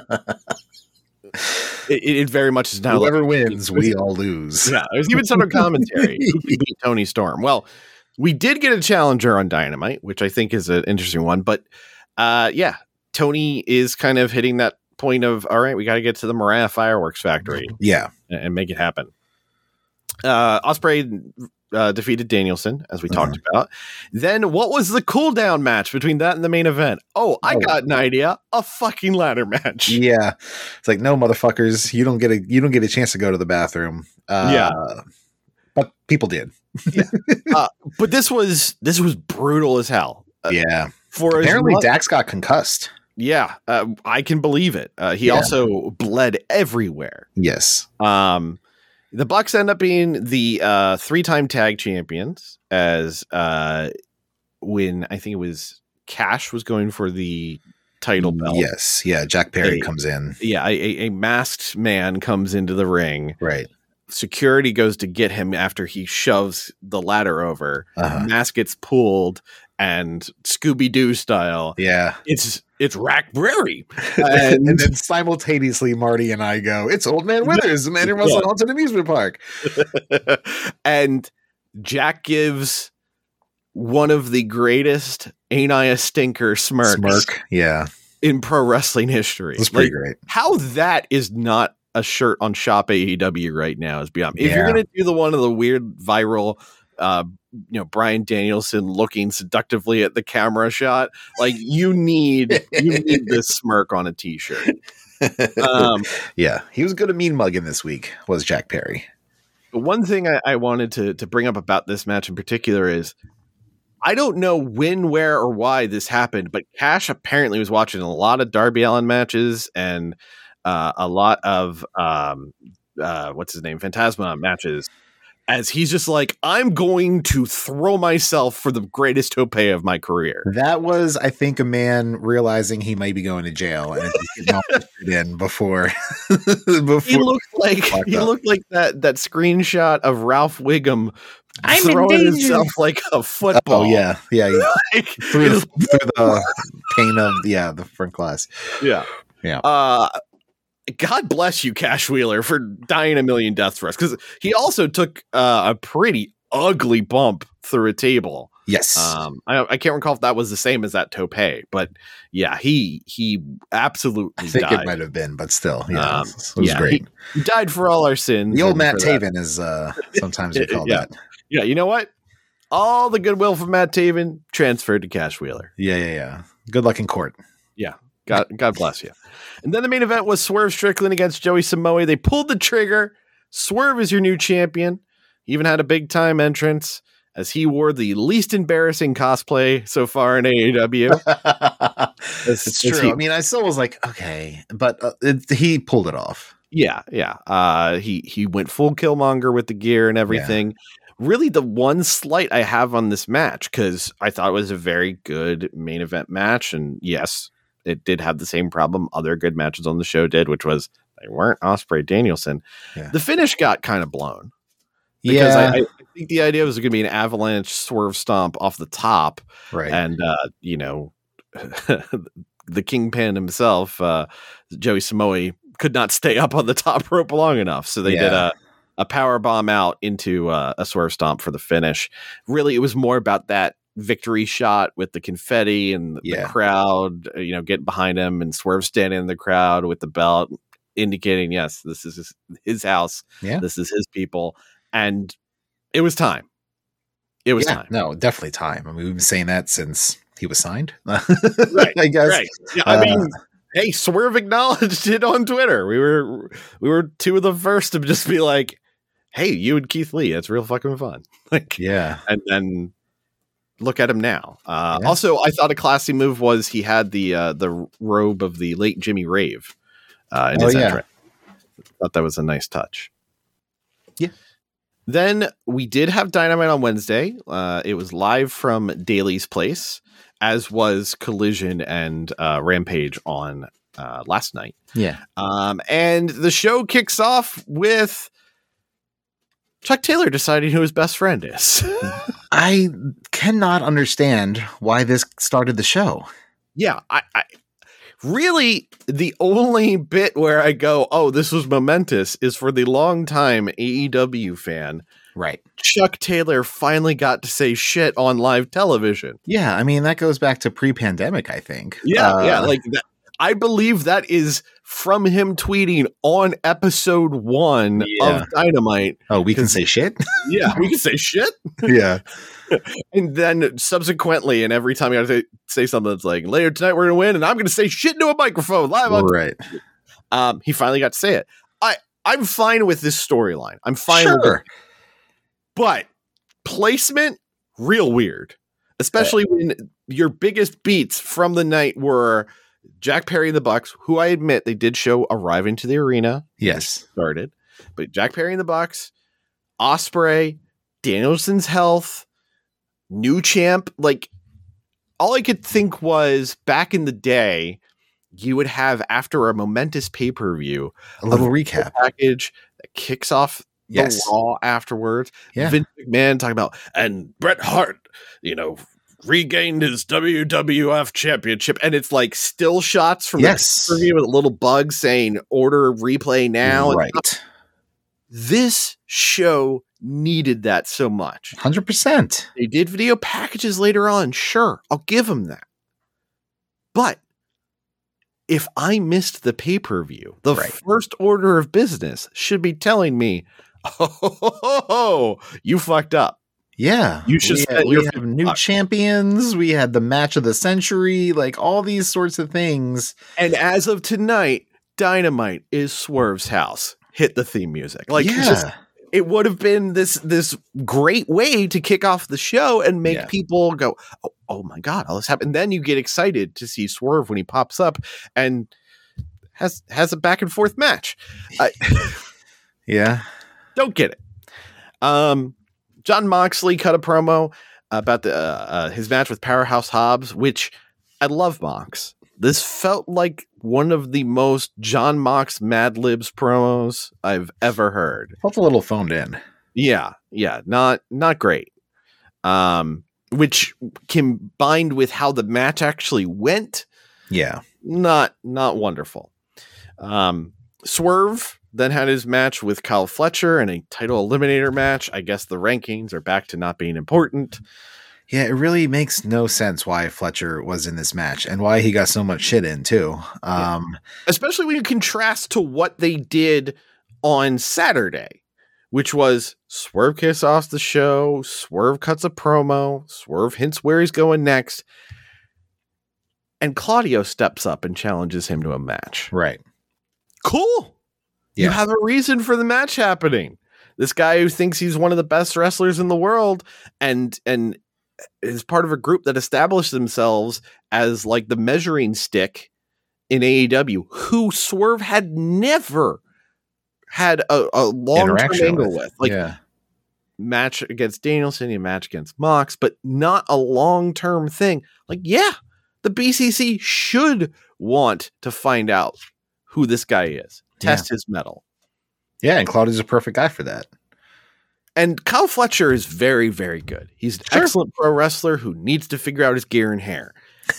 it, it very much is now. whoever like, wins, we all lose. yeah, there's even some commentary. Who can beat Tony Storm? Well, we did get a challenger on Dynamite, which I think is an interesting one. But uh, yeah, Tony is kind of hitting that point of, all right, we got to get to the Mariah Fireworks Factory Yeah, and, and make it happen. Uh, Ospreay uh, defeated Danielson, as we talked about. Then what was the cool down match between that and the main event? Oh, I Oh. got an idea. A fucking ladder match. yeah. It's like, no, motherfuckers, you don't get a you don't get a chance to go to the bathroom. Uh, Yeah. but people did. Uh, but this was this was brutal as hell. Uh, Yeah. For as Apparently, much- Dax got concussed. Yeah, uh, I can believe it. Uh, he Yeah. also bled everywhere. Yes. Um, the Bucks end up being the uh, three-time tag champions as uh, when I think it was Cash was going for the title belt. Yes. Yeah. Jack Perry Hey. comes in. Yeah, a, a a masked man comes into the ring. Right. Security goes to get him after he shoves the ladder over. Uh-huh. Mask gets pulled, and Scooby-Doo style, Yeah. it's it's Rack Brary. And, And, then simultaneously, Marty and I go, "It's Old Man Withers, the man who runs Yeah. the haunted amusement park." and Jack gives one of the greatest "Ain't I a Stinker" smirks Smirk. Yeah. in pro wrestling history. It's pretty Like, great. how that is not a shirt on Shop A E W right now is beyond. If you're Yeah. gonna do the one of the weird viral, uh, you know, Bryan Danielson looking seductively at the camera shot, like you need you need this smirk on a t-shirt. Um, Yeah. He was good at mean mugging this week, was Jack Perry. But one thing I, I wanted to to bring up about this match in particular is I don't know when, where, or why this happened, but Cash apparently was watching a lot of Darby Allin matches and uh, a lot of um, uh, what's his name, Phantasma matches. As he's just like, I'm going to throw myself for the greatest tope of my career. That was, I think, a man realizing he might be going to jail and just getting all shit in before. before He looked like Fucked he up. looked like that that screenshot of Ralph Wiggum I'm in throwing danger. himself like a football. Oh yeah, yeah. he- Like, through, it the, was- through the pain of yeah the front glass. yeah, Yeah. Uh, God bless you, Cash Wheeler, for dying a million deaths for us, because he also took uh, a pretty ugly bump through a table. Yes. Um, I, I can't recall if that was the same as that tope, but yeah, he he absolutely I think died. it might have been, but still, yeah, Um, it was yeah, great. He, he died for all our sins. The old and Matt for that- Taven is uh, sometimes we call Yeah. that. Yeah, you know what? All the goodwill from Matt Taven transferred to Cash Wheeler. Yeah, yeah, yeah. Good luck in court. Yeah. God, God bless you. And then the main event was Swerve Strickland against Joey Samoa. They pulled the trigger. Swerve is your new champion. He even had a big time entrance as he wore the least embarrassing cosplay so far in A E W. It's As true. he- I mean, I still was like, okay, but uh, it, he pulled it off. Yeah, yeah. Uh, he he went full Killmonger with the gear and everything. Really, the one slight I have on this match, because I thought it was a very good main event match, and yes, it did have the same problem other good matches on the show did, which was they weren't Ospreay Danielson. Yeah. The finish got kind of blown because Yeah, I, I think the idea was going to be an avalanche swerve stomp off the top, right. and uh, you know, the Kingpin himself, uh, Joey Samoa, could not stay up on the top rope long enough, so they did Yeah. a a power bomb out into uh, a swerve stomp for the finish. Really, it was more about that victory shot with the confetti and the Yeah. crowd, uh, you know, getting behind him and Swerve standing in the crowd with the belt, indicating, yes, this is his, his house. Yeah. This is his people. And it was time. It was yeah, time. no, definitely time. I mean, we've been saying that since he was signed. Right, I guess. Right. Yeah, I Uh, mean, hey, Swerve acknowledged it on Twitter. We were we were two of the first to just be like, hey, you and Keith Lee, it's real fucking fun. Like, Yeah. and then look at him now. Uh, Yeah. Also, I thought a classy move was he had the uh, the robe of the late Jimmy Rave uh, in Oh, his yeah. entrance. Thought that was a nice touch. Yeah. Then we did have Dynamite on Wednesday. Uh, it was live from Daly's Place, as was Collision and uh, Rampage on uh, last night. Yeah. Um, and the show kicks off with Chuck Taylor deciding who his best friend is. I cannot understand why this started the show. Yeah, I, I really the only bit where I go, oh, this was momentous is for the longtime A E W fan. Right. Chuck Taylor finally got to say shit on live television. Yeah. I mean, that goes back to pre-pandemic, I think. Yeah, Uh, yeah, like that. I believe that is from him tweeting on episode one Yeah. of Dynamite. Oh, we can 'Cause- say shit? Yeah, we can say shit. Yeah. And then subsequently, and every time you gotta say, say something that's like, later tonight we're gonna win, and I'm gonna say shit into a microphone live on. Right. Um, he finally got to say it. I I'm fine with this storyline. I'm fine with Sure. it. But placement, real weird. Especially when your biggest beats from the night were Jack Perry and the Bucks, who I admit they did show arriving to the arena. Yes. Started, but Jack Perry and the Bucks, Ospreay, Danielson's health, new champ. Like, all I could think was back in the day, you would have after a momentous pay per view A little recap. package that kicks off the Yes. Raw afterwards. Yeah. Vince McMahon talking about, and Bret Hart, you know, regained his W W F championship, and it's like still shots from Yes. the pay-per-view with a little bug saying order replay now. And Right. this show needed that so much. one hundred percent. They did video packages later on. Sure, I'll give them that. But if I missed the pay-per-view, the Right. first order of business should be telling me, oh, you fucked up. Yeah. You should We, spend had, we your have fifty new bucks. champions. We had the match of the century, like all these sorts of things. And as of tonight, Dynamite is Swerve's house. Hit the theme music. Like, it's yeah. just, it would have been this this great way to kick off the show and make Yeah. people go, oh, oh my God, all this happened. And then you get excited to see Swerve when he pops up and has has a back and forth match. I yeah. don't get it. Um, John Moxley cut a promo about the uh, uh, his match with Powerhouse Hobbs, which I love Mox. This felt like one of the most John Mox Mad Libs promos I've ever heard. Felt a little phoned in. Yeah, yeah, not not great. Um, which combined with how the match actually went, Yeah. not not wonderful. Um, Swerve then had his match with Kyle Fletcher in a title eliminator match. I guess the rankings are back to not being important. Yeah, it really makes no sense why Fletcher was in this match and why he got so much shit in too. Um, yeah. Especially when you contrast to what they did on Saturday, which was Swerve kicks off the show, Swerve cuts a promo, Swerve hints where he's going next, and Claudio steps up and challenges him to a match. Right. Cool. Yeah. You have a reason for the match happening. This guy who thinks he's one of the best wrestlers in the world and and is part of a group that established themselves as like the measuring stick in A E W, who Swerve had never had a, a long-term angle with. with. Like, yeah. match against Danielson, a match against Mox, but not a long-term thing. Like, yeah, the B C C should want to find out who this guy is. Test yeah. his mettle. Yeah, and Claudio's a perfect guy for that. And Kyle Fletcher is very, very good. He's an sure. excellent pro wrestler who needs to figure out his gear and hair.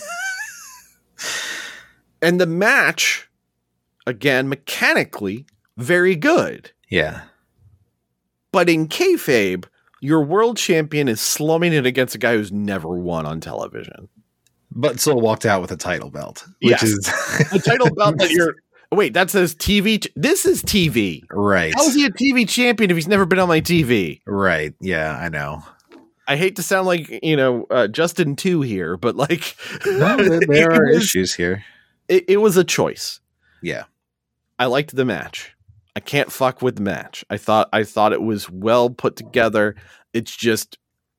And the match, again, mechanically, very good. Yeah. But in kayfabe, your world champion is slumming it against a guy who's never won on television. But still walked out with a title belt. Which yes. is a title belt that you're... Wait, that says T V. Ch- this is T V. Right. How is he a T V champion if he's never been on my T V? Right. Yeah, I know. I hate to sound like, you know, uh, Justin two here, but like... No, there, there are was, issues here. It, it was a choice. Yeah. I liked the match. I can't fuck with the match. I thought I thought it was well put together. It's just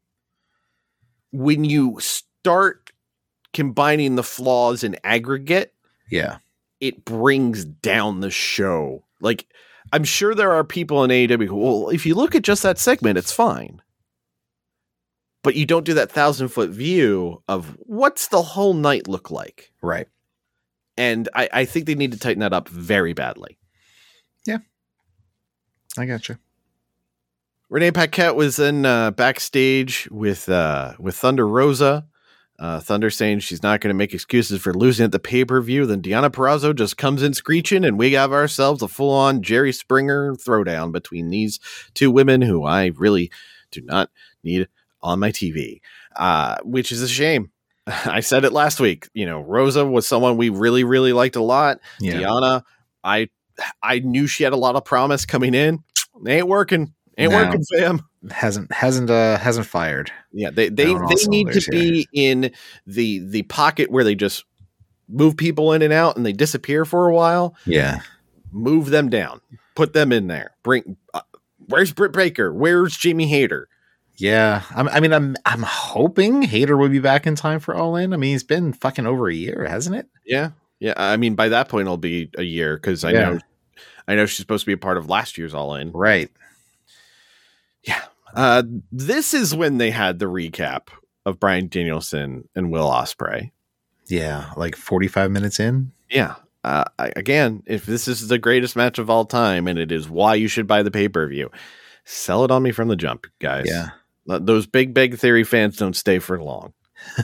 when you start combining the flaws in aggregate, yeah, it brings down the show. Like, I'm sure there are people in A E W who, well, if you look at just that segment, it's fine. But you don't do that thousand foot view of what's the whole night look like. Right. And I, I think they need to tighten that up very badly. Yeah. I got you. Renee Paquette was in uh, backstage with uh, with Thunder Rosa. Uh, Thunder saying she's not going to make excuses for losing at the pay-per-view. Then Deonna Purrazzo just comes in screeching, and we have ourselves a full-on Jerry Springer throwdown between these two women who I really do not need on my T V, uh, which is a shame. I said it last week. You know, Rosa was someone we really, really liked a lot. Yeah. Deonna, I I knew she had a lot of promise coming in. Ain't working. Ain't no. working, fam. Hasn't hasn't uh hasn't fired. Yeah, they they, they need to be here. in the the pocket where they just move people in and out and they disappear for a while. Yeah, move them down, put them in there. Bring uh, where's Britt Baker? Where's Jamie Hayter? Yeah, I'm, I mean, I'm I'm hoping Hayter will be back in time for All In. I mean, it's been fucking over a year, hasn't it? Yeah, yeah. I mean, by that point, it'll be a year because I yeah. know I know she's supposed to be a part of last year's All In, right? Yeah. Uh, this is when they had the recap of Bryan Danielson and Will Ospreay. Yeah, like forty-five minutes in. Yeah. Uh, I, again, if this is the greatest match of all time and it is why you should buy the pay-per-view, sell it on me from the jump, guys. Yeah. Those Big Bang Theory fans don't stay for long.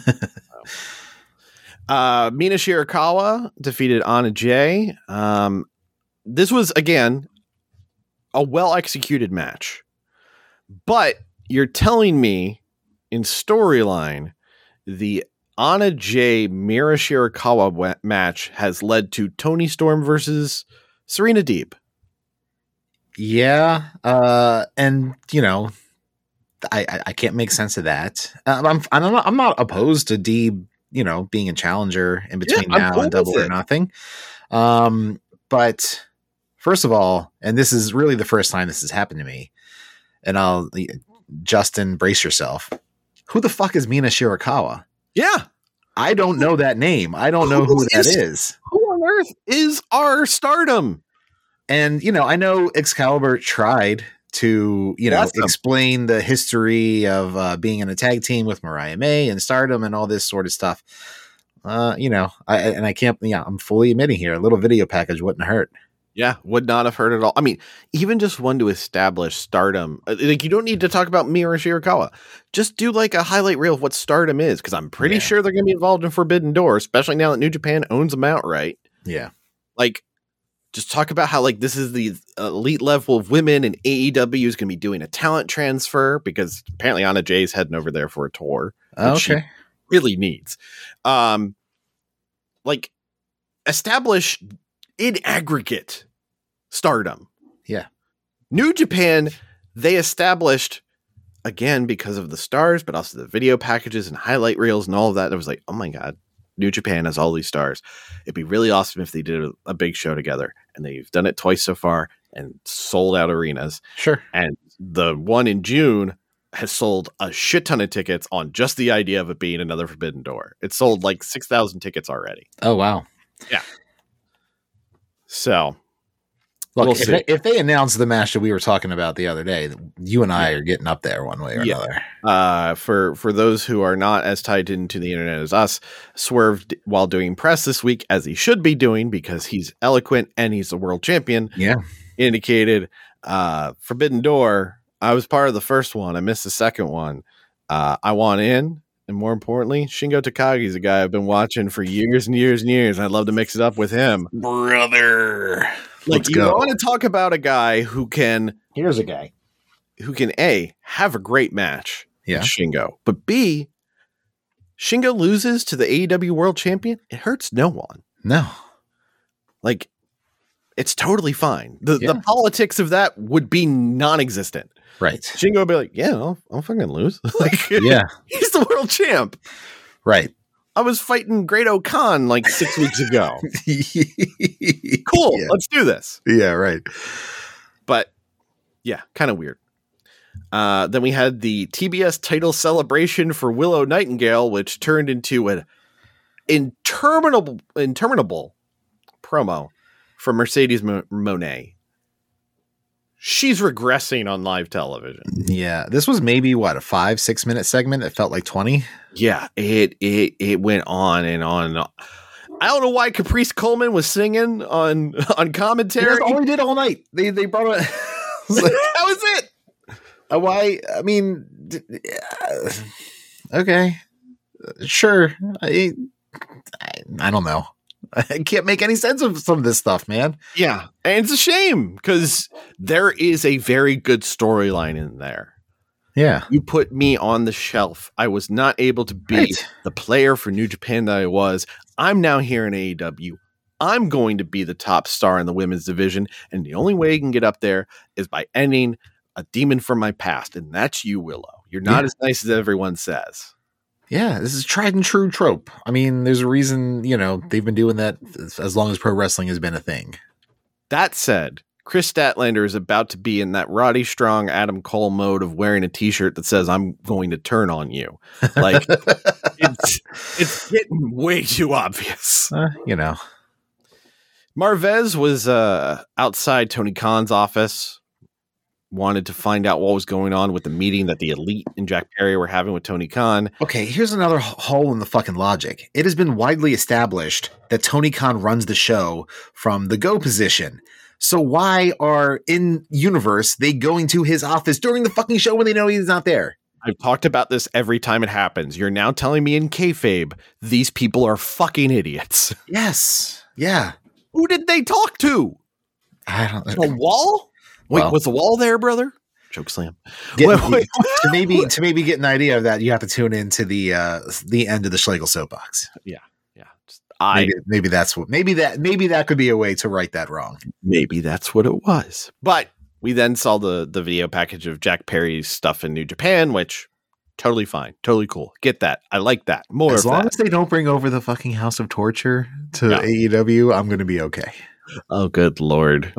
uh, Mina Shirakawa defeated Anna Jay. Um, this was, again, a well-executed match. But you're telling me in storyline, the Anna Jay Mira Shirakawa w- match has led to Toni Storm versus Serena Deeb. Yeah. Uh, and, you know, I, I, I can't make sense of that. Uh, I'm, I'm not, I'm not opposed to Deeb, you know, being a challenger in between yeah, now cool and Double or Nothing. Um, but first of all, and this is really the first time this has happened to me, and I'll, Justin, brace yourself. Who the fuck is Mina Shirakawa? Yeah. I don't know that name. I don't know who, who that is, is. Who on earth is our Stardom? And, you know, I know Excalibur tried to, you know, awesome. explain the history of uh, being in a tag team with Mariah May and Stardom and all this sort of stuff. Uh, you know, I, and I can't, yeah, I'm fully admitting here, a little video package wouldn't hurt. Yeah, would not have hurt at all. I mean, even just one to establish Stardom. Like, you don't need to talk about Mira Shirakawa. Just do like a highlight reel of what Stardom is, because I'm pretty yeah. sure they're going to be involved in Forbidden Door, especially now that New Japan owns them outright. Yeah. Like, just talk about how like this is the elite level of women, and A E W is going to be doing a talent transfer because apparently Anna Jay's heading over there for a tour. Okay. She really needs. Um, like establish in aggregate stardom. Yeah. New Japan, they established again because of the stars, but also the video packages and highlight reels and all of that. It was like, oh my God, New Japan has all these stars. It'd be really awesome if they did a, a big show together, and they've done it twice so far and sold out arenas. Sure. And the one in June has sold a shit ton of tickets on just the idea of it being another Forbidden Door. It sold like six thousand tickets already. Oh, wow. Yeah. So, look, we'll if, see. they, if they announce the match that we were talking about the other day, you and I Yeah. are getting up there one way or Yeah. another. Uh, for for those who are not as tied into the internet as us, Swerve, d- while doing press this week, as he should be doing because he's eloquent and he's the world champion, Yeah. indicated uh, Forbidden Door. I was part of the first one. I missed the second one. Uh, I want in. And more importantly, Shingo Takagi's a guy I've been watching for years and years and years. And I'd love to mix it up with him. Brother. Like, Let's you go. want to talk about a guy who can, Here's a guy. who can A, have a great match Yeah. with Shingo, but B, Shingo loses to the A E W World Champion. It hurts no one. No. Like, it's totally fine. The Yeah. the politics of that would be non-existent. Right. Shingo would be like, yeah, I'll, I'll fucking lose. Like, Yeah. he's the world champ. Right. I was fighting Great O'Khan like six weeks ago. Cool. Yeah. Let's do this. Yeah, right. But yeah, kind of weird. Uh, then we had the T B S title celebration for Willow Nightingale, which turned into an interminable, interminable promo for Mercedes Mo- Moné. She's regressing on live television. Yeah. This was maybe what, a five, six minute segment? It felt like twenty. Yeah, it it it went on and on. And on. I don't know why Caprice Coleman was singing on on commentary. That's all they did all night. They they brought it. That was it. Uh, why? I mean, d- uh, okay, sure. I, I, I don't know. I can't make any sense of some of this stuff, man. Yeah, and it's a shame because there is a very good storyline in there. Yeah, You put me on the shelf. I was not able to be Right. the player for New Japan that I was. I'm now here in A E W. I'm going to be the top star in the women's division, and the only way you can get up there is by ending a demon from my past, and that's you, Willow. You're not Yeah. as nice as everyone says. yeah. This is tried and true trope. I mean, there's a reason. You know, they've been doing that as long as pro wrestling has been a thing. That said, Chris Statlander is about to be in that Roddy Strong, Adam Cole mode of wearing a T-shirt that says "I'm going to turn on you." Like it's it's getting way too obvious. Uh, you know, Marvez was uh, outside Tony Khan's office, wanted to find out what was going on with the meeting that the Elite and Jack Perry were having with Tony Khan. okay, here's another h- hole in the fucking logic. It has been widely established that Tony Khan runs the show from the go position. So why are in universe they going to his office during the fucking show when they know he's not there? I've talked about this every time it happens. You're now telling me in kayfabe these people are fucking idiots. Yes. Yeah. Who did they talk to? I don't A wall? Wait, Well- was the wall there, brother? Choke slam. Get- Wait, wait. to maybe to maybe get an idea of that, you have to tune into the uh the end of the Schlegel soapbox. Yeah. Just- I Maybe, maybe that's what maybe that maybe that could be a way to right that wrong. maybe that's what it was. But we then saw the the video package of Jack Perry's stuff in New Japan, which totally fine, totally cool. Get that. I like that. More As of long that. as they don't bring over the fucking House of Torture to Yeah. A E W, I'm going to be okay. Oh, good lord.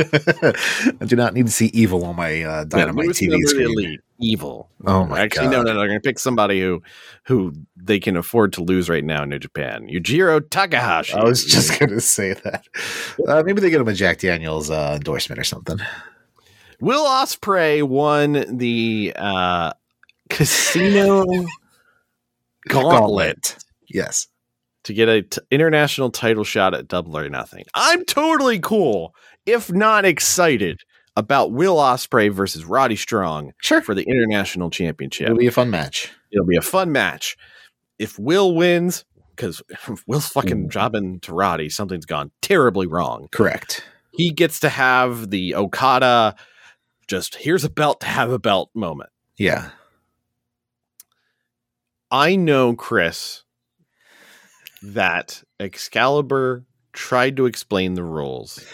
I do not need to see evil on my uh, Dynamite Newest T V member of the screen. Elite. Evil. Oh my Actually, no, God. no, no. They're going to pick somebody who who they can afford to lose right now in New Japan. Yujiro Takahashi. I was just going to say that. Uh, maybe they get him a Jack Daniels uh, endorsement or something. Will Ospreay won the uh, Casino Gauntlet Yes. to get an t- international title shot at Double or Nothing. I'm totally cool, if not excited, about Will Ospreay versus Roddy Strong Sure. for the international championship. It'll be a fun match. It'll be a fun match. If Will wins, because Will's fucking Ooh. jobbing to Roddy, something's gone terribly wrong. Correct. He gets to have the Okada just here's a belt to have a belt moment. Yeah. I know, Chris, that Excalibur tried to explain the rules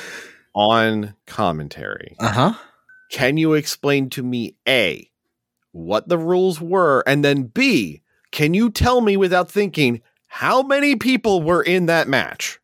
on commentary. Uh-huh. Can you explain to me, A, what the rules were, and then B, can you tell me without thinking how many people were in that match?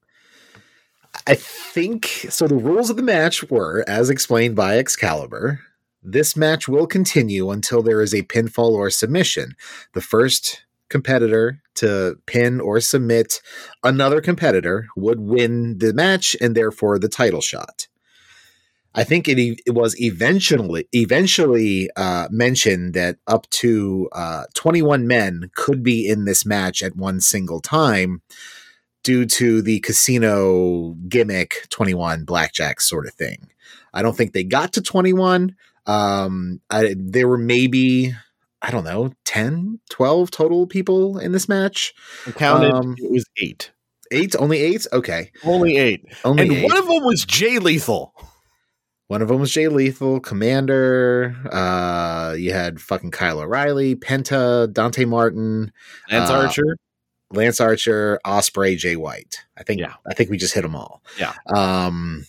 I think so. The rules of the match were, as explained by Excalibur, this match will continue until there is a pinfall or submission. The first competitor to pin or submit another competitor would win the match and therefore the title shot. I think it, e- it was eventually eventually uh, mentioned that up to uh, twenty-one men could be in this match at one single time due to the casino gimmick, twenty-one blackjack sort of thing. I don't think they got to twenty-one. Um, I, there were maybe, I don't know, ten, twelve total people in this match. I counted, Um, it was eight. Eight? Only eight? Okay. Only eight. Only and eight. one of them was Jay Lethal. One of them was Jay Lethal, Commander. Uh, you had fucking Kyle O'Reilly, Penta, Dante Martin, Lance uh, Archer. Lance Archer, Ospreay, Jay White. I think. Yeah. I think we just hit them all. Yeah. Um.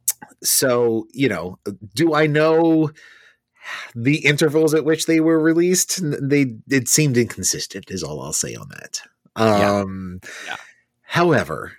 So you know, do I know the intervals at which they were released? They it seemed inconsistent. Is all I'll say on that. Um. Yeah. Yeah. However,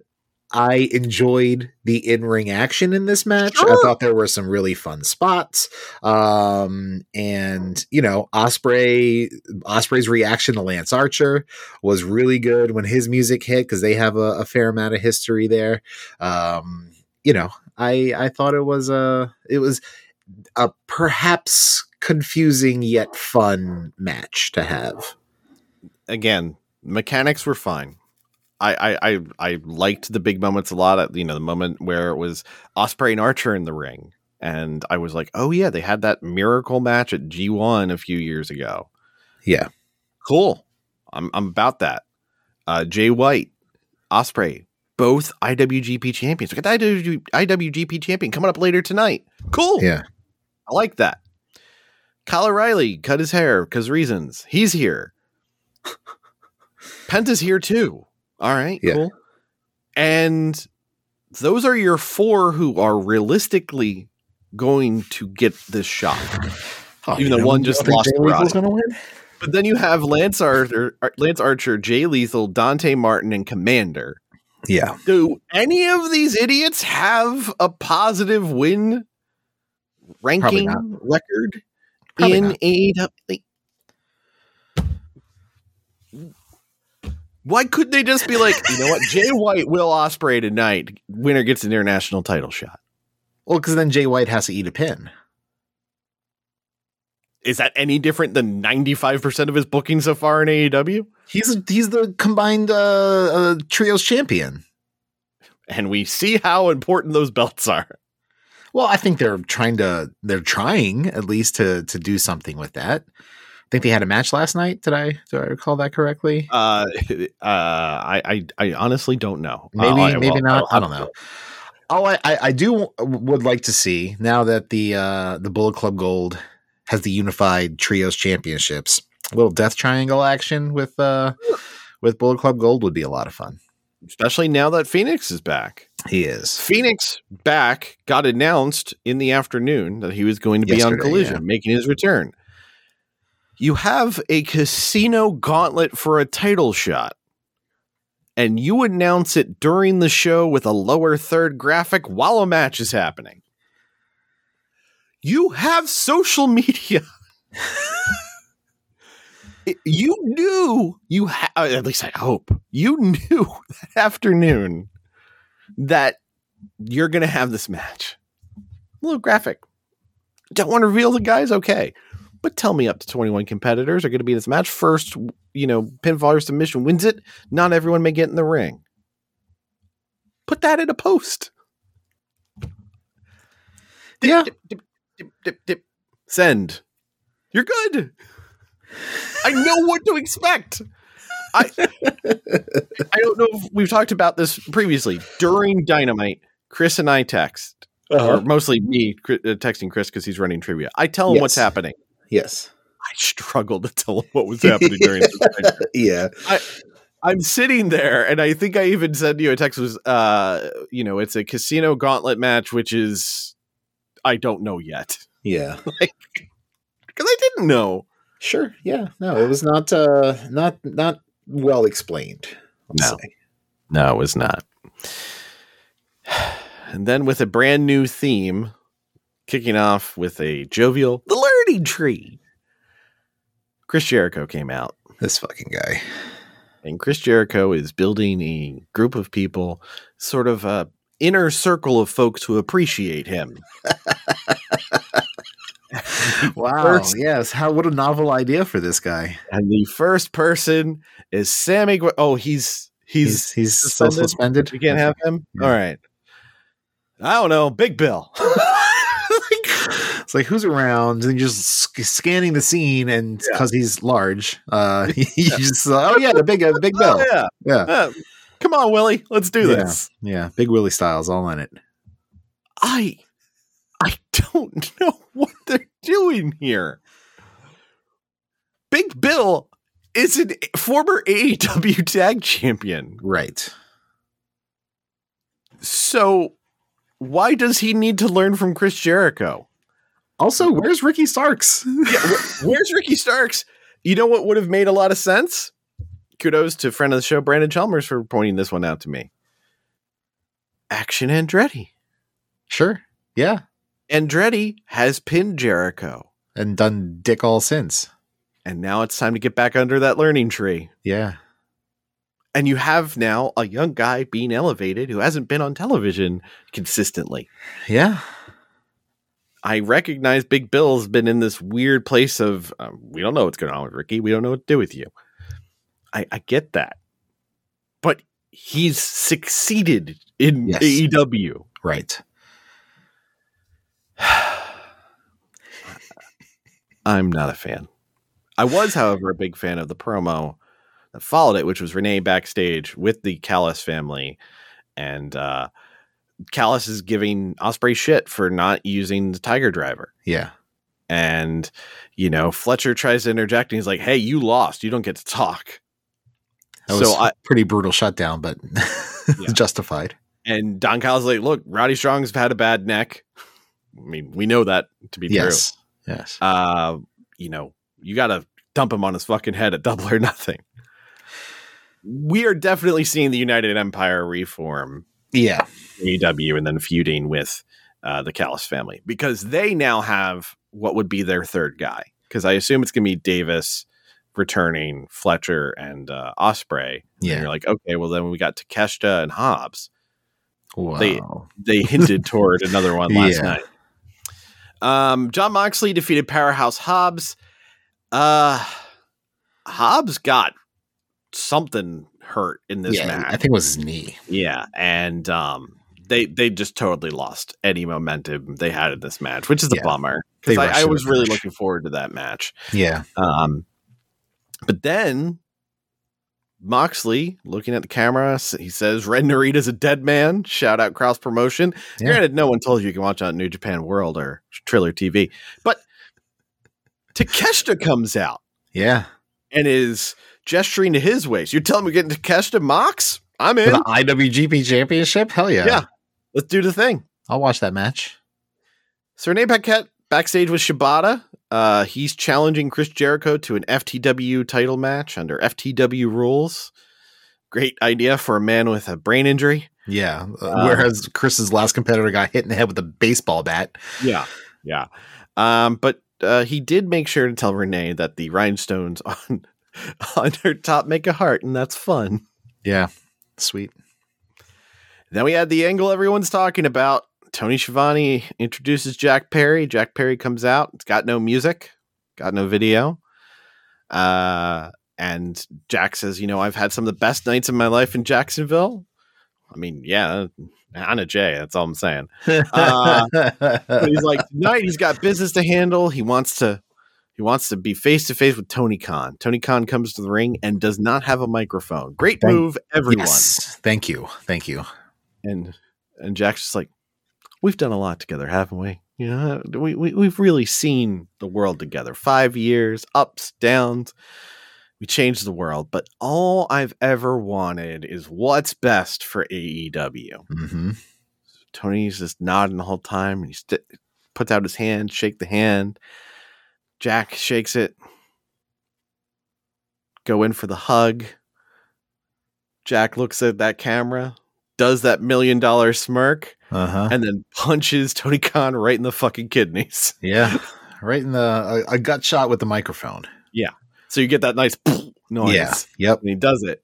I enjoyed the in-ring action in this match. Sure. I thought there were some really fun spots. Um, and you know, Ospreay, Ospreay's reaction to Lance Archer was really good when his music hit, because they have a, a fair amount of history there. Um, you know, I, I thought it was a, it was a perhaps confusing yet fun match to have. Again, mechanics were fine. I, I, I, I liked the big moments a lot. You know, the moment where it was Ospreay and Archer in the ring. And I was like, oh yeah, they had that miracle match at G one a few years ago. Yeah. Cool. I'm, I'm about that. Uh, Jay White, Ospreay, both I W G P champions. We got the I W G P champion coming up later tonight. Cool. Yeah. I like that. Kyle O'Reilly cut his hair because reasons. He's here. Penta's here too. All right, Yeah. cool. And those are your four who are realistically going to get this shot. Oh, Even you though know, one you just don't think lost Jay the Lethal's ride. gonna win? But then you have Lance Archer, Lance Archer, Jay Lethal, Dante Martin, and Commander. Yeah. Do any of these idiots have a positive win ranking not. record Probably in not. A E W? Why couldn't they just be like, you know what, Jay White, Will Ospreay tonight, winner gets an international title shot? Well, because then Jay White has to eat a pin. Is that any different than ninety-five percent of his booking so far in A E W? He's he's the combined uh, uh, trios champion. And we see how important those belts are. Well, I think they're trying to they're trying at least to to do something with that. I think they had a match last night. Did I do I recall that correctly? Uh, uh, I, I, I honestly don't know. Maybe Uh, I- maybe well, not. I'll- I don't know. Oh, I, I I do would like to see, now that the uh, the Bullet Club Gold has the unified trios championships, a little death triangle action with uh with Bullet Club Gold would be a lot of fun. Especially now that Phoenix is back. He is. Phoenix back got announced in the afternoon that he was going to be on Yesterday, Collision, yeah. making his return. You have a casino gauntlet for a title shot, and you announce it during the show with a lower third graphic while a match is happening. You have social media. It- you knew you ha- uh, at least I hope you knew that afternoon that you're going to have this match. A little graphic. Don't want to reveal the guys? Okay. But tell me up to twenty-one competitors are going to be in this match. First, you know, pinfall or submission wins it. Not everyone may get in the ring. Put that in a post. Dip, Yeah. dip, dip, dip, dip, dip. Send. You're good. I know what to expect. I I don't know if we've talked about this previously. During Dynamite, Chris and I text, uh-huh. or mostly me uh, texting Chris because he's running trivia. I tell him yes. what's happening. Yes. I struggled to tell him what was happening during this time. Yeah. I, I'm sitting there, and I think I even said to you a text was, uh, you know, it's a casino gauntlet match, which is, I don't know yet. Yeah. Like, because I didn't know. Sure. Yeah. No, it was not, uh, not, not well explained. No. Say. No, it was not. And then with a brand new theme, kicking off with a jovial, the learning tree. Chris Jericho came out. This fucking guy. And Chris Jericho is building a group of people, sort of a inner circle of folks who appreciate him. Wow. First, yes. How, what a novel idea for this guy. And the first person is Sammy. Gu- oh, he's, he's, he's, he's suspended. Still suspended. You can't have him. Yeah. All right. I don't know. Big Bill. It's like, who's around? And you're just sc- scanning the scene, and because yeah. he's large, uh, you yeah. just, uh, oh yeah, the big, uh, the Big Bill. Oh, yeah. Yeah. Uh, come on, Willie. Let's do yeah. this. Yeah. Big Willie Styles all in it. I, I don't know what they're doing here. Big Bill is a former A E W tag champion. Right. So why does he need to learn from Chris Jericho? Also, where's Ricky Starks? yeah, where's Ricky Starks? You know what would have made a lot of sense? Kudos to friend of the show, Brandon Chalmers, for pointing this one out to me. Action Andretti. Sure. Yeah. Andretti has pinned Jericho. And done dick all since. And now it's time to get back under that learning tree. Yeah. And you have now a young guy being elevated who hasn't been on television consistently. Yeah. I recognize Big Bill's been in this weird place of, um, we don't know what's going on with Ricky. We don't know what to do with you. I, I get that. But he's succeeded in yes. A E W. Right. I'm not a fan. I was, however, a big fan of the promo that followed it, which was Renee backstage with the Callis family. And uh, Callis is giving Ospreay shit for not using the Tiger Driver. Yeah. And, you know, Fletcher tries to interject and he's like, hey, you lost. You don't get to talk. That so was a pretty brutal shutdown, but yeah. justified. And Don Callis is like, look, Roddy Strong's had a bad neck. I mean, we know that to be yes. true. Yes. Uh, you know, you got to dump him on his fucking head at Double or Nothing. We are definitely seeing the United Empire reform. Yeah. A E W and then feuding with uh, the Callis family because they now have what would be their third guy. Because I assume it's going to be Davis returning, Fletcher and uh, Ospreay. Yeah. And you're like, okay, well then we got Takeshita and Hobbs. Wow. They they hinted toward another one last yeah. night. Um, Jon Moxley defeated Powerhouse Hobbs. Uh, Hobbs got something hurt in this yeah, match. I think it was his knee. Yeah, and um, they they just totally lost any momentum they had in this match, which is a yeah. bummer because I, I was really match. looking forward to that match. Yeah. Um, but then Moxley, looking at the camera, he says, Red Narita's a dead man. Shout out cross promotion. Yeah. Granted, no one told you you can watch on New Japan World or Triller T V. But Takeshita comes out. Yeah. And is gesturing to his waist. You're telling me we're getting Takeshita Mox? I'm in. For the I W G P Championship? Hell yeah. Yeah. Let's do the thing. I'll watch that match. So Renee Paquette backstage with Shibata. Uh, he's challenging Chris Jericho to an F T W title match under F T W rules. Great idea for a man with a brain injury. Yeah. Uh, Whereas Chris's last competitor got hit in the head with a baseball bat. Yeah. Yeah. Um, but uh, he did make sure to tell Renee that the rhinestones on, on her top make a heart, and that's fun. Yeah. Sweet. Then we had the angle everyone's talking about. Tony Schiavone introduces Jack Perry. Jack Perry comes out. It's got no music, got no video. Uh, and Jack says, you know, I've had some of the best nights of my life in Jacksonville. I mean, yeah, Anna Jay, that's all I'm saying. Uh, but he's like, tonight he's got business to handle. He wants to, he wants to be face to face with Tony Khan. Tony Khan comes to the ring and does not have a microphone. Great Thank, move, everyone. Yes. Thank you. Thank you. And And Jack's just like, we've done a lot together, haven't we? You know, we, we, we've really seen the world together. Five years, ups, downs. We changed the world. But all I've ever wanted is what's best for A E W. Mm-hmm. Tony's just nodding the whole time. And he st- puts out his hand, shake the hand. Jack shakes it. Go in for the hug. Jack looks at that camera, does that million dollar smirk, Uh-huh. and then punches Tony Khan right in the fucking kidneys. Yeah. Right in the, a, a gut shot with the microphone. Yeah. So you get that nice noise. Yeah. Yep. And he does it.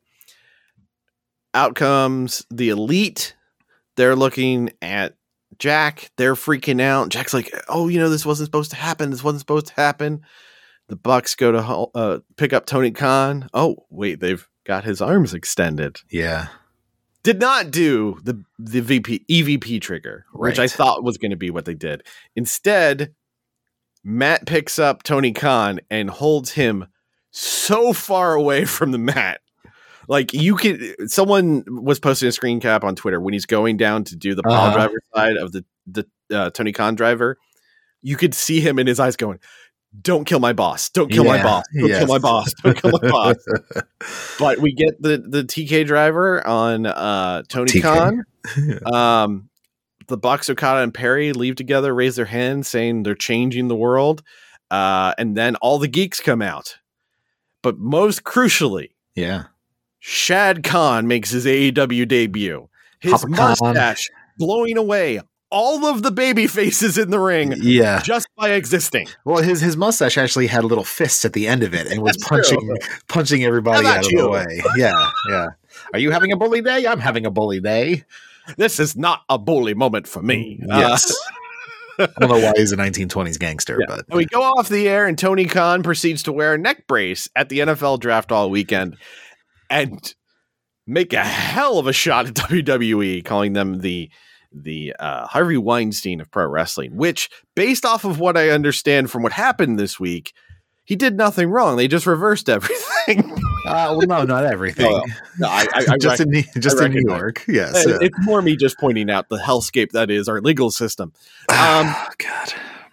Out comes the Elite. They're looking at Jack. They're freaking out. Jack's like, oh, you know, this wasn't supposed to happen. This wasn't supposed to happen. The Bucks go to uh, pick up Tony Khan. Oh, wait, they've got his arms extended. Yeah. Did not do the the V P E V P trigger, which Right. I thought was going to be what they did. Instead, Matt picks up Tony Khan and holds him so far away from the mat. Like you could, someone was posting a screen cap on Twitter when he's going down to do the pile Uh-huh. driver side of the the uh, Tony Khan driver. You could see him in his eyes going, "Don't kill my boss! Don't kill my Yeah, boss! Don't yes. kill my boss! Don't kill my boss!" But we get the the T K driver on uh, Tony T K. Khan. Um, the Bucks, Okada, and Perry leave together, raise their hands, saying they're changing the world. Uh, and then all the geeks come out. But most crucially, Yeah. Shad Khan makes his A E W debut. His Papa Khan. mustache blowing away all of the baby faces in the ring Yeah. just by existing. Well, his his mustache actually had little fists at the end of it and was That's punching true. punching everybody How about out of you? the way. Yeah, yeah. Are you having a bully day? I'm having a bully day. This is not a bully moment for me. Yes. I don't know why he's a nineteen twenties gangster, Yeah. but And we go off the air, and Tony Khan proceeds to wear a neck brace at the N F L draft all weekend and make a hell of a shot at W W E, calling them the the uh, Harvey Weinstein of pro wrestling, which, based off of what I understand from what happened this week, he did nothing wrong. They just reversed everything. uh, well, no, not everything. Oh, no, I, I, I just rec- in New- just I in New recognize. York. Yes. It- yeah. It's more me just pointing out the hellscape that is our legal system. Um, Oh, God.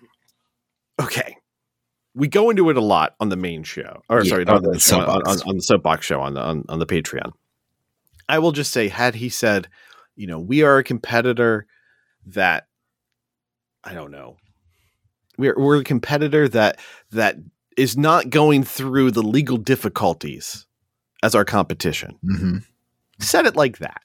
okay. We go into it a lot on the main show, or Yeah, sorry, on not the the show, on, soapbox. on, on the soapbox show on the on, on the Patreon. I will just say, had he said, you know, we are a competitor that I don't know, we're we're a competitor that that is not going through the legal difficulties as our competition. Mm-hmm. Said it like that.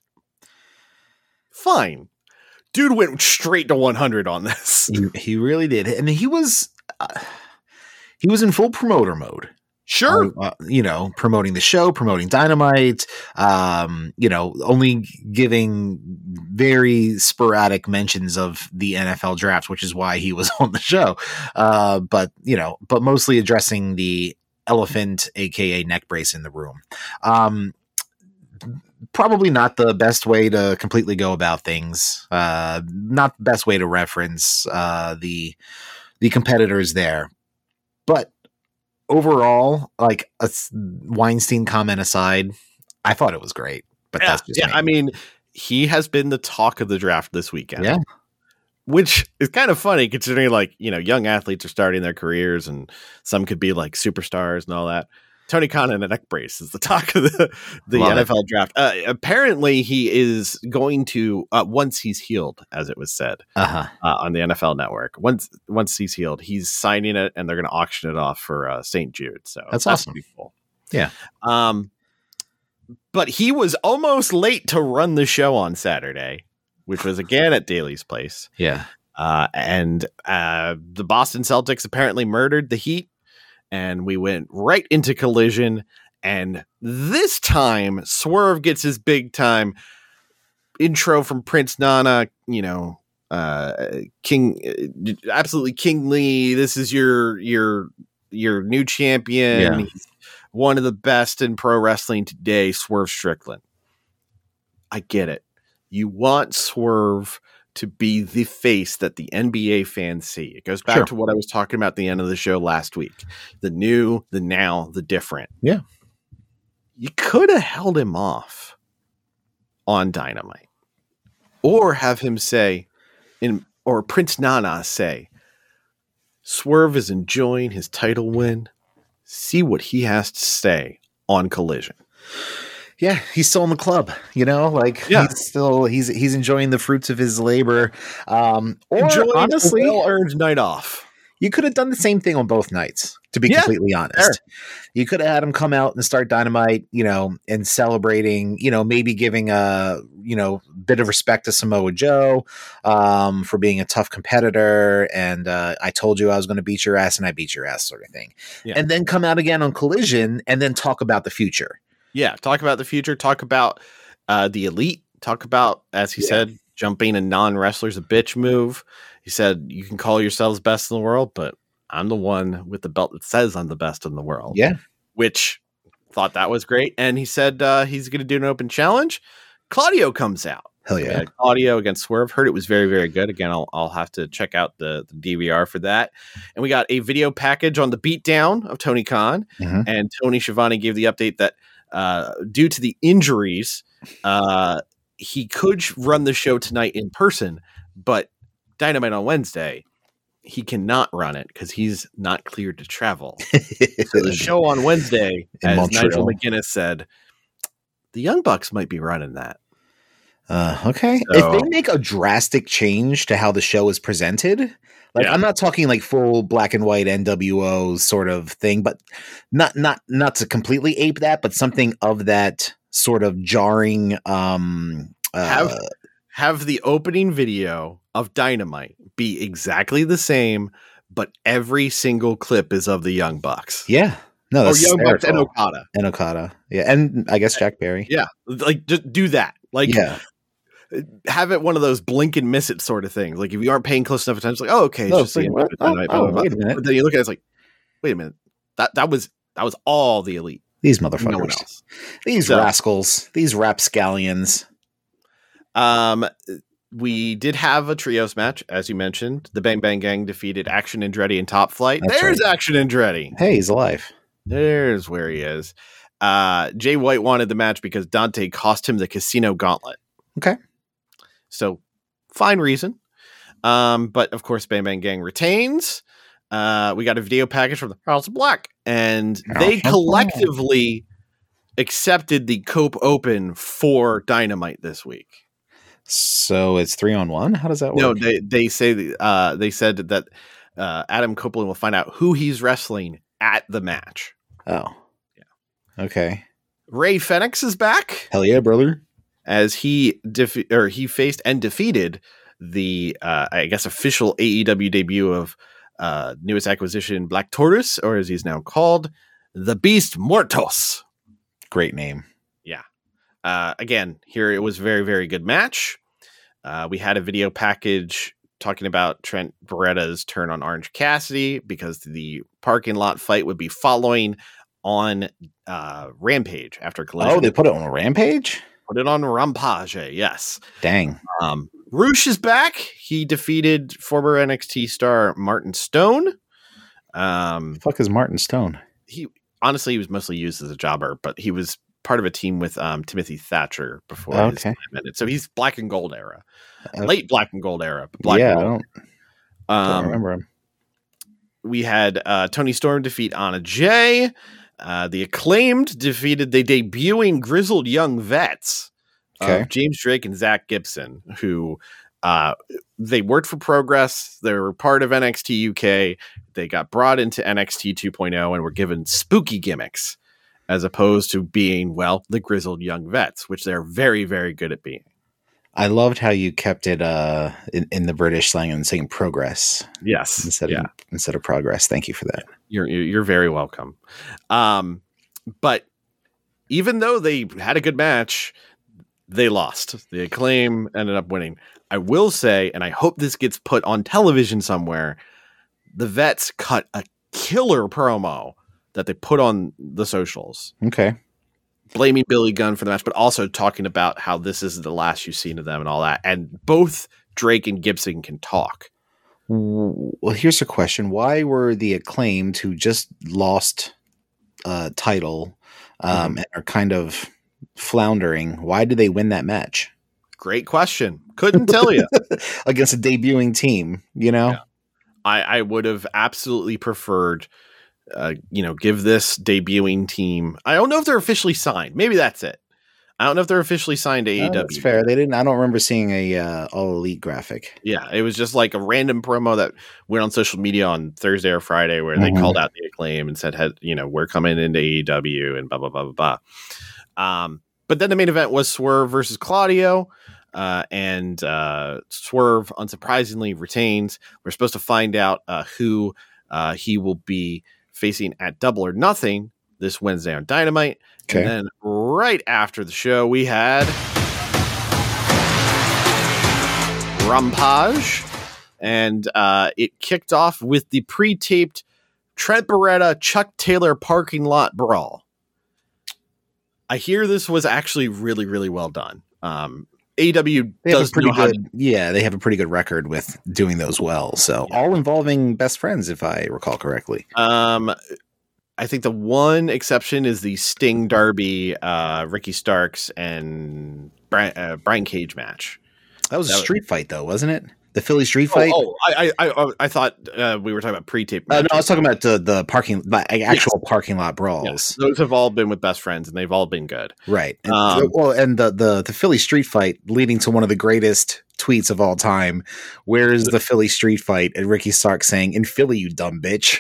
Fine. Dude went straight to one hundred on this. He, he really did, and he was uh, he was in full promoter mode. Sure. Uh, uh, you know, promoting the show, promoting Dynamite, um, you know, only giving very sporadic mentions of the N F L draft, which is why he was on the show. Uh, but, you know, but mostly addressing the elephant, A K A neck brace in the room. Um, probably not the best way to completely go about things. Uh, not the best way to reference uh, the the competitors there. But overall, like a s- Weinstein comment aside, I thought it was great. But Yeah, that's just yeah. me. I mean, he has been the talk of the draft this weekend. Yeah. Which is kind of funny considering, like, you know, young athletes are starting their careers and some could be like superstars and all that. Tony Khan in a neck brace is the talk of the, the Love N F L draft. Uh, apparently, he is going to, uh, once he's healed, as it was said uh-huh. uh, on the N F L Network, once once he's healed, he's signing it and they're going to auction it off for uh, Saint Jude. So That's awesome. pretty cool. Yeah. Um, but he was almost late to run the show on Saturday, which was again at Daly's place. Yeah. Uh, and uh, the Boston Celtics apparently murdered the Heat, and we went right into Collision. And this time, Swerve gets his big time intro from Prince Nana. You know, uh, King, uh, absolutely King Lee. This is your your your new champion. Yeah. He's one of the best in pro wrestling today, Swerve Strickland. I get it. You want Swerve to be the face that the N B A fans see. It goes back Sure. to what I was talking about at the end of the show last week. The new, the now, the different. Yeah. You could have held him off on Dynamite. or have him say, in or Prince Nana say, Swerve is enjoying his title win. See what he has to say on Collision. Yeah, he's still in the club, you know, like yeah. he's still he's he's enjoying the fruits of his labor. Um, or enjoying honestly, a well-earned night off. You could have done the same thing on both nights, to be yeah, completely honest. Sure. You could have had him come out and start Dynamite, you know, and celebrating, you know, maybe giving a, you know, bit of respect to Samoa Joe um, for being a tough competitor. And uh, I told you I was going to beat your ass and I beat your ass sort of thing. Yeah. And then come out again on Collision and then talk about the future. Yeah. Talk about the future. Talk about uh, the Elite. Talk about, as he yeah. said, jumping a non-wrestler's a bitch move. He said, you can call yourselves best in the world, but I'm the one with the belt that says I'm the best in the world. Yeah. Which thought that was great. And he said uh, he's going to do an open challenge. Claudio comes out. Hell yeah. Claudio against Swerve. Heard it was very, very good. Again, I'll, I'll have to check out the, the D V R for that. And we got a video package on the beatdown of Tony Khan. Mm-hmm. And Tony Schiavone gave the update that uh, due to the injuries, uh, he could run the show tonight in person, but Dynamite on Wednesday, he cannot run it because he's not cleared to travel. So the show on Wednesday, in as Montreal. Nigel McGuinness said, the Young Bucks might be running that. Uh, okay. So, if they make a drastic change to how the show is presented, like yeah. I'm not talking like full black and white N W O sort of thing, but not not not to completely ape that, but something of that sort of jarring. Um, uh, have have the opening video of Dynamite be exactly the same, but every single clip is of the Young Bucks. Yeah. No, that's or Young Bucks and Okada. And Okada. Yeah. And I guess Jack Perry. Yeah. Like just do that. Like yeah. have it one of those blink and miss it sort of things. Like if you aren't paying close enough attention, it's like, oh, okay. It's no, just like, like, oh, oh, oh, wait a minute. But then you look at it, it's like, wait a minute. That that was that was all the Elite. These motherfuckers. No one else. These so, rascals. These rapscallions. Um We did have a trios match, as you mentioned. The Bang Bang Gang defeated Action Andretti and Top Flight. That's There's right. Action Andretti. Hey, he's alive. There's where he is. Uh, Jay White wanted the match because Dante cost him the casino gauntlet. Okay. So, fine reason. Um, but, of course, Bang Bang Gang retains. Uh, we got a video package from the House of Black. And they collectively accepted the Cope Open for Dynamite this week. So it's three on one. How does that work? No, they they say uh, they said that uh, Adam Copeland will find out who he's wrestling at the match. Oh, yeah. Okay. Ray Fenix is back. Hell yeah, brother! As he defe- or he faced and defeated the uh, I guess official A E W debut of uh, newest acquisition Black Tortoise, or as he's now called, the Beast Mortos. Great name. Yeah. Uh, again, here it was a very, very good match. Uh, we had a video package talking about Trent Beretta's turn on Orange Cassidy because the parking lot fight would be following on uh, Rampage after Collision. Oh, they put it on a Rampage? Put it on Rampage, yes. Dang. Um, Roosh is back. He defeated former N X T star Martin Stone. Um, the fuck is Martin Stone? He honestly, he was mostly used as a jobber, but he was part of a team with um, Timothy Thatcher before okay. his time ended. So he's Black and Gold era, okay. late Black and Gold era. But Black yeah, and I Gold. don't, um, don't remember him. We had uh, Tony Storm defeat Anna Jay. Uh, the Acclaimed defeated the debuting Grizzled Young Vets okay. of James Drake and Zach Gibson, who uh, they worked for Progress. They were part of N X T U K. They got brought into N X T two point oh and were given spooky gimmicks, as opposed to being, well, the Grizzled Young Vets, which they're very, very good at being. I loved how you kept it uh, in, in the British slang and saying progress. Yes. Instead yeah. of instead of progress. Thank you for that. You're you're very welcome. Um, but even though they had a good match, they lost. The Acclaim ended up winning. I will say, and I hope this gets put on television somewhere, the Vets cut a killer promo that they put on the socials. Okay. Blaming Billy Gunn for the match, but also talking about how this is the last you've seen of them and all that. And both Drake and Gibson can talk. Well, here's a question. Why were the Acclaimed, who just lost uh title um, mm-hmm. and are kind of floundering, why did they win that match? Great question. Couldn't tell you. Against a debuting team, you know? Yeah. I, I would have absolutely preferred, uh, you know, give this debuting team. I don't know if they're officially signed. Maybe that's it. I don't know if they're officially signed to A E W. Oh, that's fair. They didn't. I don't remember seeing a uh, All Elite graphic. Yeah, it was just like a random promo that went on social media on Thursday or Friday where they Mhm. called out the Acclaim and said, "Had you know, we're coming into A E W and blah blah blah blah blah." Um, but then the main event was Swerve versus Claudio, uh, and uh, Swerve unsurprisingly retains. We're supposed to find out uh, who uh, he will be facing at Double or Nothing this Wednesday on Dynamite. Okay. And then right after the show, we had Rampage, and uh, it kicked off with the pre-taped Trent Beretta Chuck Taylor parking lot brawl. I hear this was actually really, really well done. Um, A E W They have does a pretty know how good, to, yeah, they have a pretty good record with doing those well. So all involving best friends, if I recall correctly. um, I think the one exception is the Sting Darby, uh, Ricky Starks, and Brian, uh, Brian Cage match. That was That a was- street fight, though, wasn't it? The Philly street fight. Oh, oh I, I, I, I thought uh, we were talking about pre-tape. Uh, no, matches. I was talking about the the parking, the actual parking lot brawls. Yes, those have all been with best friends, and they've all been good. Right. And, Um, well, and the, the the Philly street fight leading to one of the greatest tweets of all time. Where's the Philly street fight? And Ricky Stark saying, "In Philly, you dumb bitch."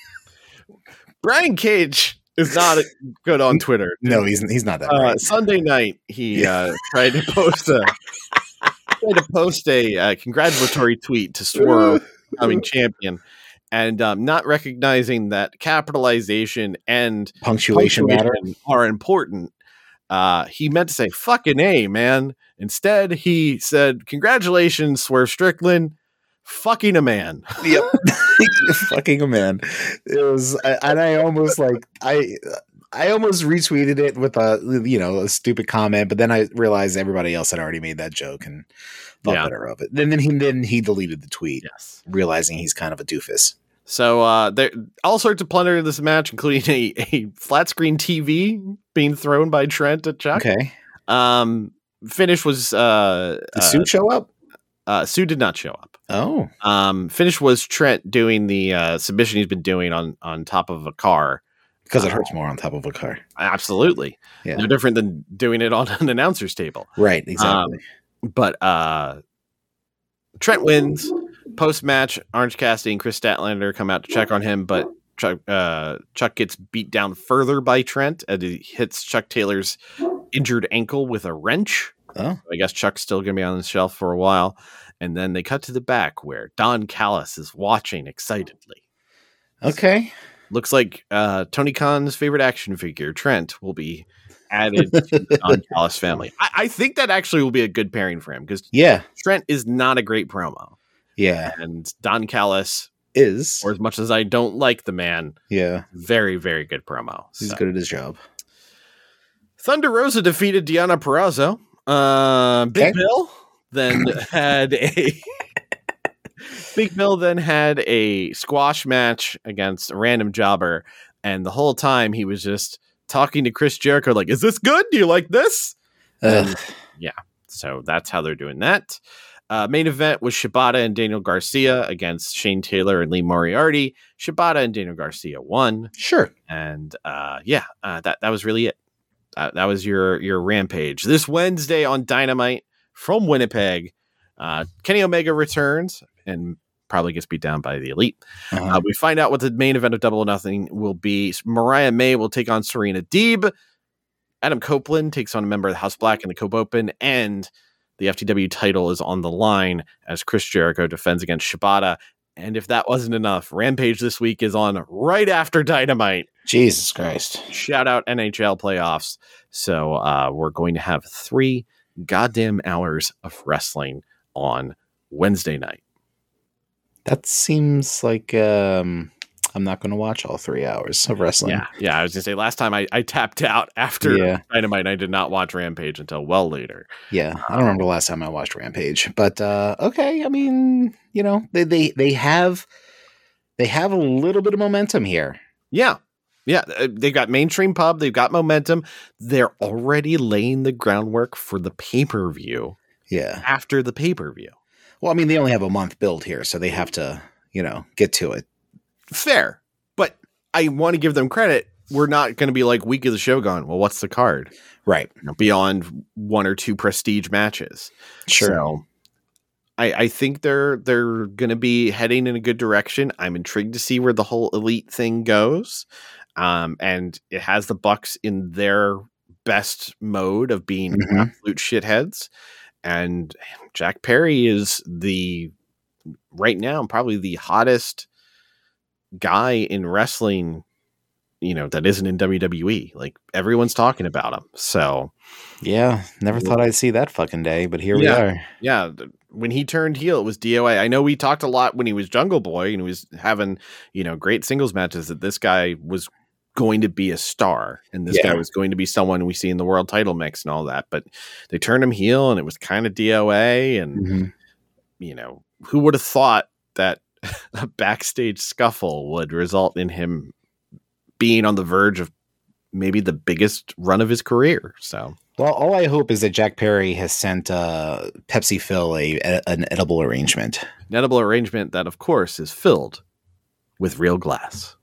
Brian Cage is not good on Twitter. No, he's he's not that Uh, great. Sunday night, he uh, tried to post a tried to post a uh, congratulatory tweet to Swerve becoming champion, and um, not recognizing that capitalization and Punctuation matter. punctuation are important. Uh, he meant to say "fucking A," man. Instead, he said, "Congratulations, Swerve Strickland, fucking a man." Yep. Fucking a man. It was, and I almost like I. I almost retweeted it with a you know a stupid comment, but then I realized everybody else had already made that joke and thought Yeah. better of it. Then then he then he deleted the tweet, Yes. realizing he's kind of a doofus. So uh, there all sorts of plunder in this match, including a, a flat screen T V being thrown by Trent at Chuck. Okay, Um, finish was uh, did uh, Sue show up? uh, Sue did not show up. Oh, Um, finish was Trent doing the uh, submission he's been doing on on top of a car. because it hurts more on top of a car. Absolutely, Yeah. no different than doing it on an announcer's table. Right, exactly. But uh, Trent wins. Post match, Orange Cassidy and Chris Statlander come out to check on him, but Chuck, uh, Chuck gets beat down further by Trent as he hits Chuck Taylor's injured ankle with a wrench. oh, I guess Chuck's still going to be on the shelf for a while. And then they cut to the back where Don Callis is watching excitedly. okay. Looks like uh, Tony Khan's favorite action figure, Trent, will be added to the Don Callis family. I, I think that actually will be a good pairing for him because Yeah, Trent is not a great promo. yeah. And Don Callis, Is or as much as I don't like the man, yeah. very, very good promo. He's So. good at his job. Thunder Rosa defeated Deonna Purrazzo. Uh, Big Okay. Bill then had a Big Bill then had a squash match against a random jobber, and the whole time he was just talking to Chris Jericho like, "Is this good? Do you like this?" Ugh. So that's how they're doing that. Uh, main event was Shibata and Daniel Garcia against Shane Taylor and Lee Moriarty. Shibata and Daniel Garcia won, Sure. and uh, yeah, uh, that that was really it. Uh, that was your your Rampage this Wednesday on Dynamite from Winnipeg. Uh, Kenny Omega returns and probably gets beat down by the Elite. Uh-huh. Uh, we find out what the main event of Double or Nothing will be. Mariah May will take on Serena Deeb. Adam Copeland takes on a member of the House Black in the Cope Open, and the F T W title is on the line as Chris Jericho defends against Shibata. And if that wasn't enough, Rampage this week is on right after Dynamite. Jesus Christ. Shout out N H L playoffs. So uh, we're going to have three goddamn hours of wrestling on Wednesday night. That seems like um, I'm not going to watch all three hours of wrestling. Yeah, yeah. I was gonna say last time I, I tapped out after Yeah. Dynamite. I did not watch Rampage until well later. Yeah, I don't remember the last time I watched Rampage, but uh, okay. I mean, you know, they they they have they have a little bit of momentum here. Yeah, yeah. uh, They've got mainstream pub. They've got momentum. They're already laying the groundwork for the pay per view Yeah. after the pay-per-view. Well, I mean, they only have a month build here, so they have to, you know, get to it. Fair. But I want to give them credit. We're not going to be like week of the show gone. Well, what's the card? Right. You know, beyond one or two prestige matches. Sure. So I, I think they're they're going to be heading in a good direction. I'm intrigued to see where the whole elite thing goes. Um, and it has the Bucks in their best mode of being Mhm. absolute shitheads. And Jack Perry is the right now probably the hottest guy in wrestling, you know, that isn't in W W E. Like everyone's talking about him. So Yeah. Never thought I'd see that fucking day, but here Yeah. we are. yeah, th- when he turned heel, it was D O A. I know we talked a lot when he was Jungle Boy and he was having, you know, great singles matches that this guy was going to be a star and this Yeah. guy was going to be someone we see in the world title mix and all that. But they turned him heel and it was kind of D O A. And, Mhm. you know, who would have thought that a backstage scuffle would result in him being on the verge of maybe the biggest run of his career? So Well, all I hope is that Jack Perry has sent uh, Pepsi Phil a, a an edible arrangement. an edible arrangement that, of course, is filled with real glass.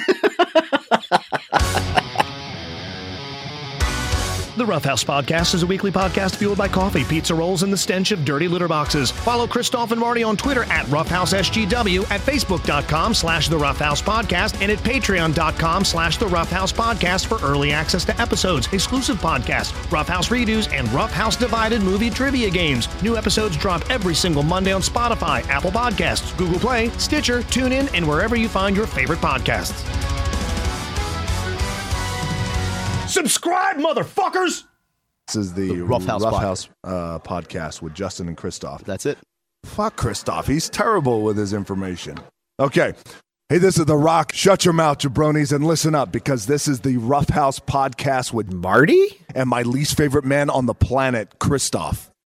The Rough House Podcast is a weekly podcast fueled by coffee, pizza rolls, and the stench of dirty litter boxes. Follow Christoph and Marty on Twitter at roughhousesgw, at facebook.com slash the Rough House Podcast, and at patreon.com slash the Rough House Podcast for early access to episodes, exclusive podcasts, Rough House redos, and Rough House Divided movie trivia games. New episodes drop every single Monday on Spotify, Apple Podcasts, Google Play, Stitcher, TuneIn, and wherever you find your favorite podcasts. Subscribe, motherfuckers! This is the, The Rough House Pod- House uh, podcast with Justin and Christoph. That's it. Fuck Christoph. He's terrible with his information. Okay. Hey, this is The Rock. Shut your mouth, jabronis, and listen up because this is the Rough House podcast with Marty? and my least favorite man on the planet, Christoph.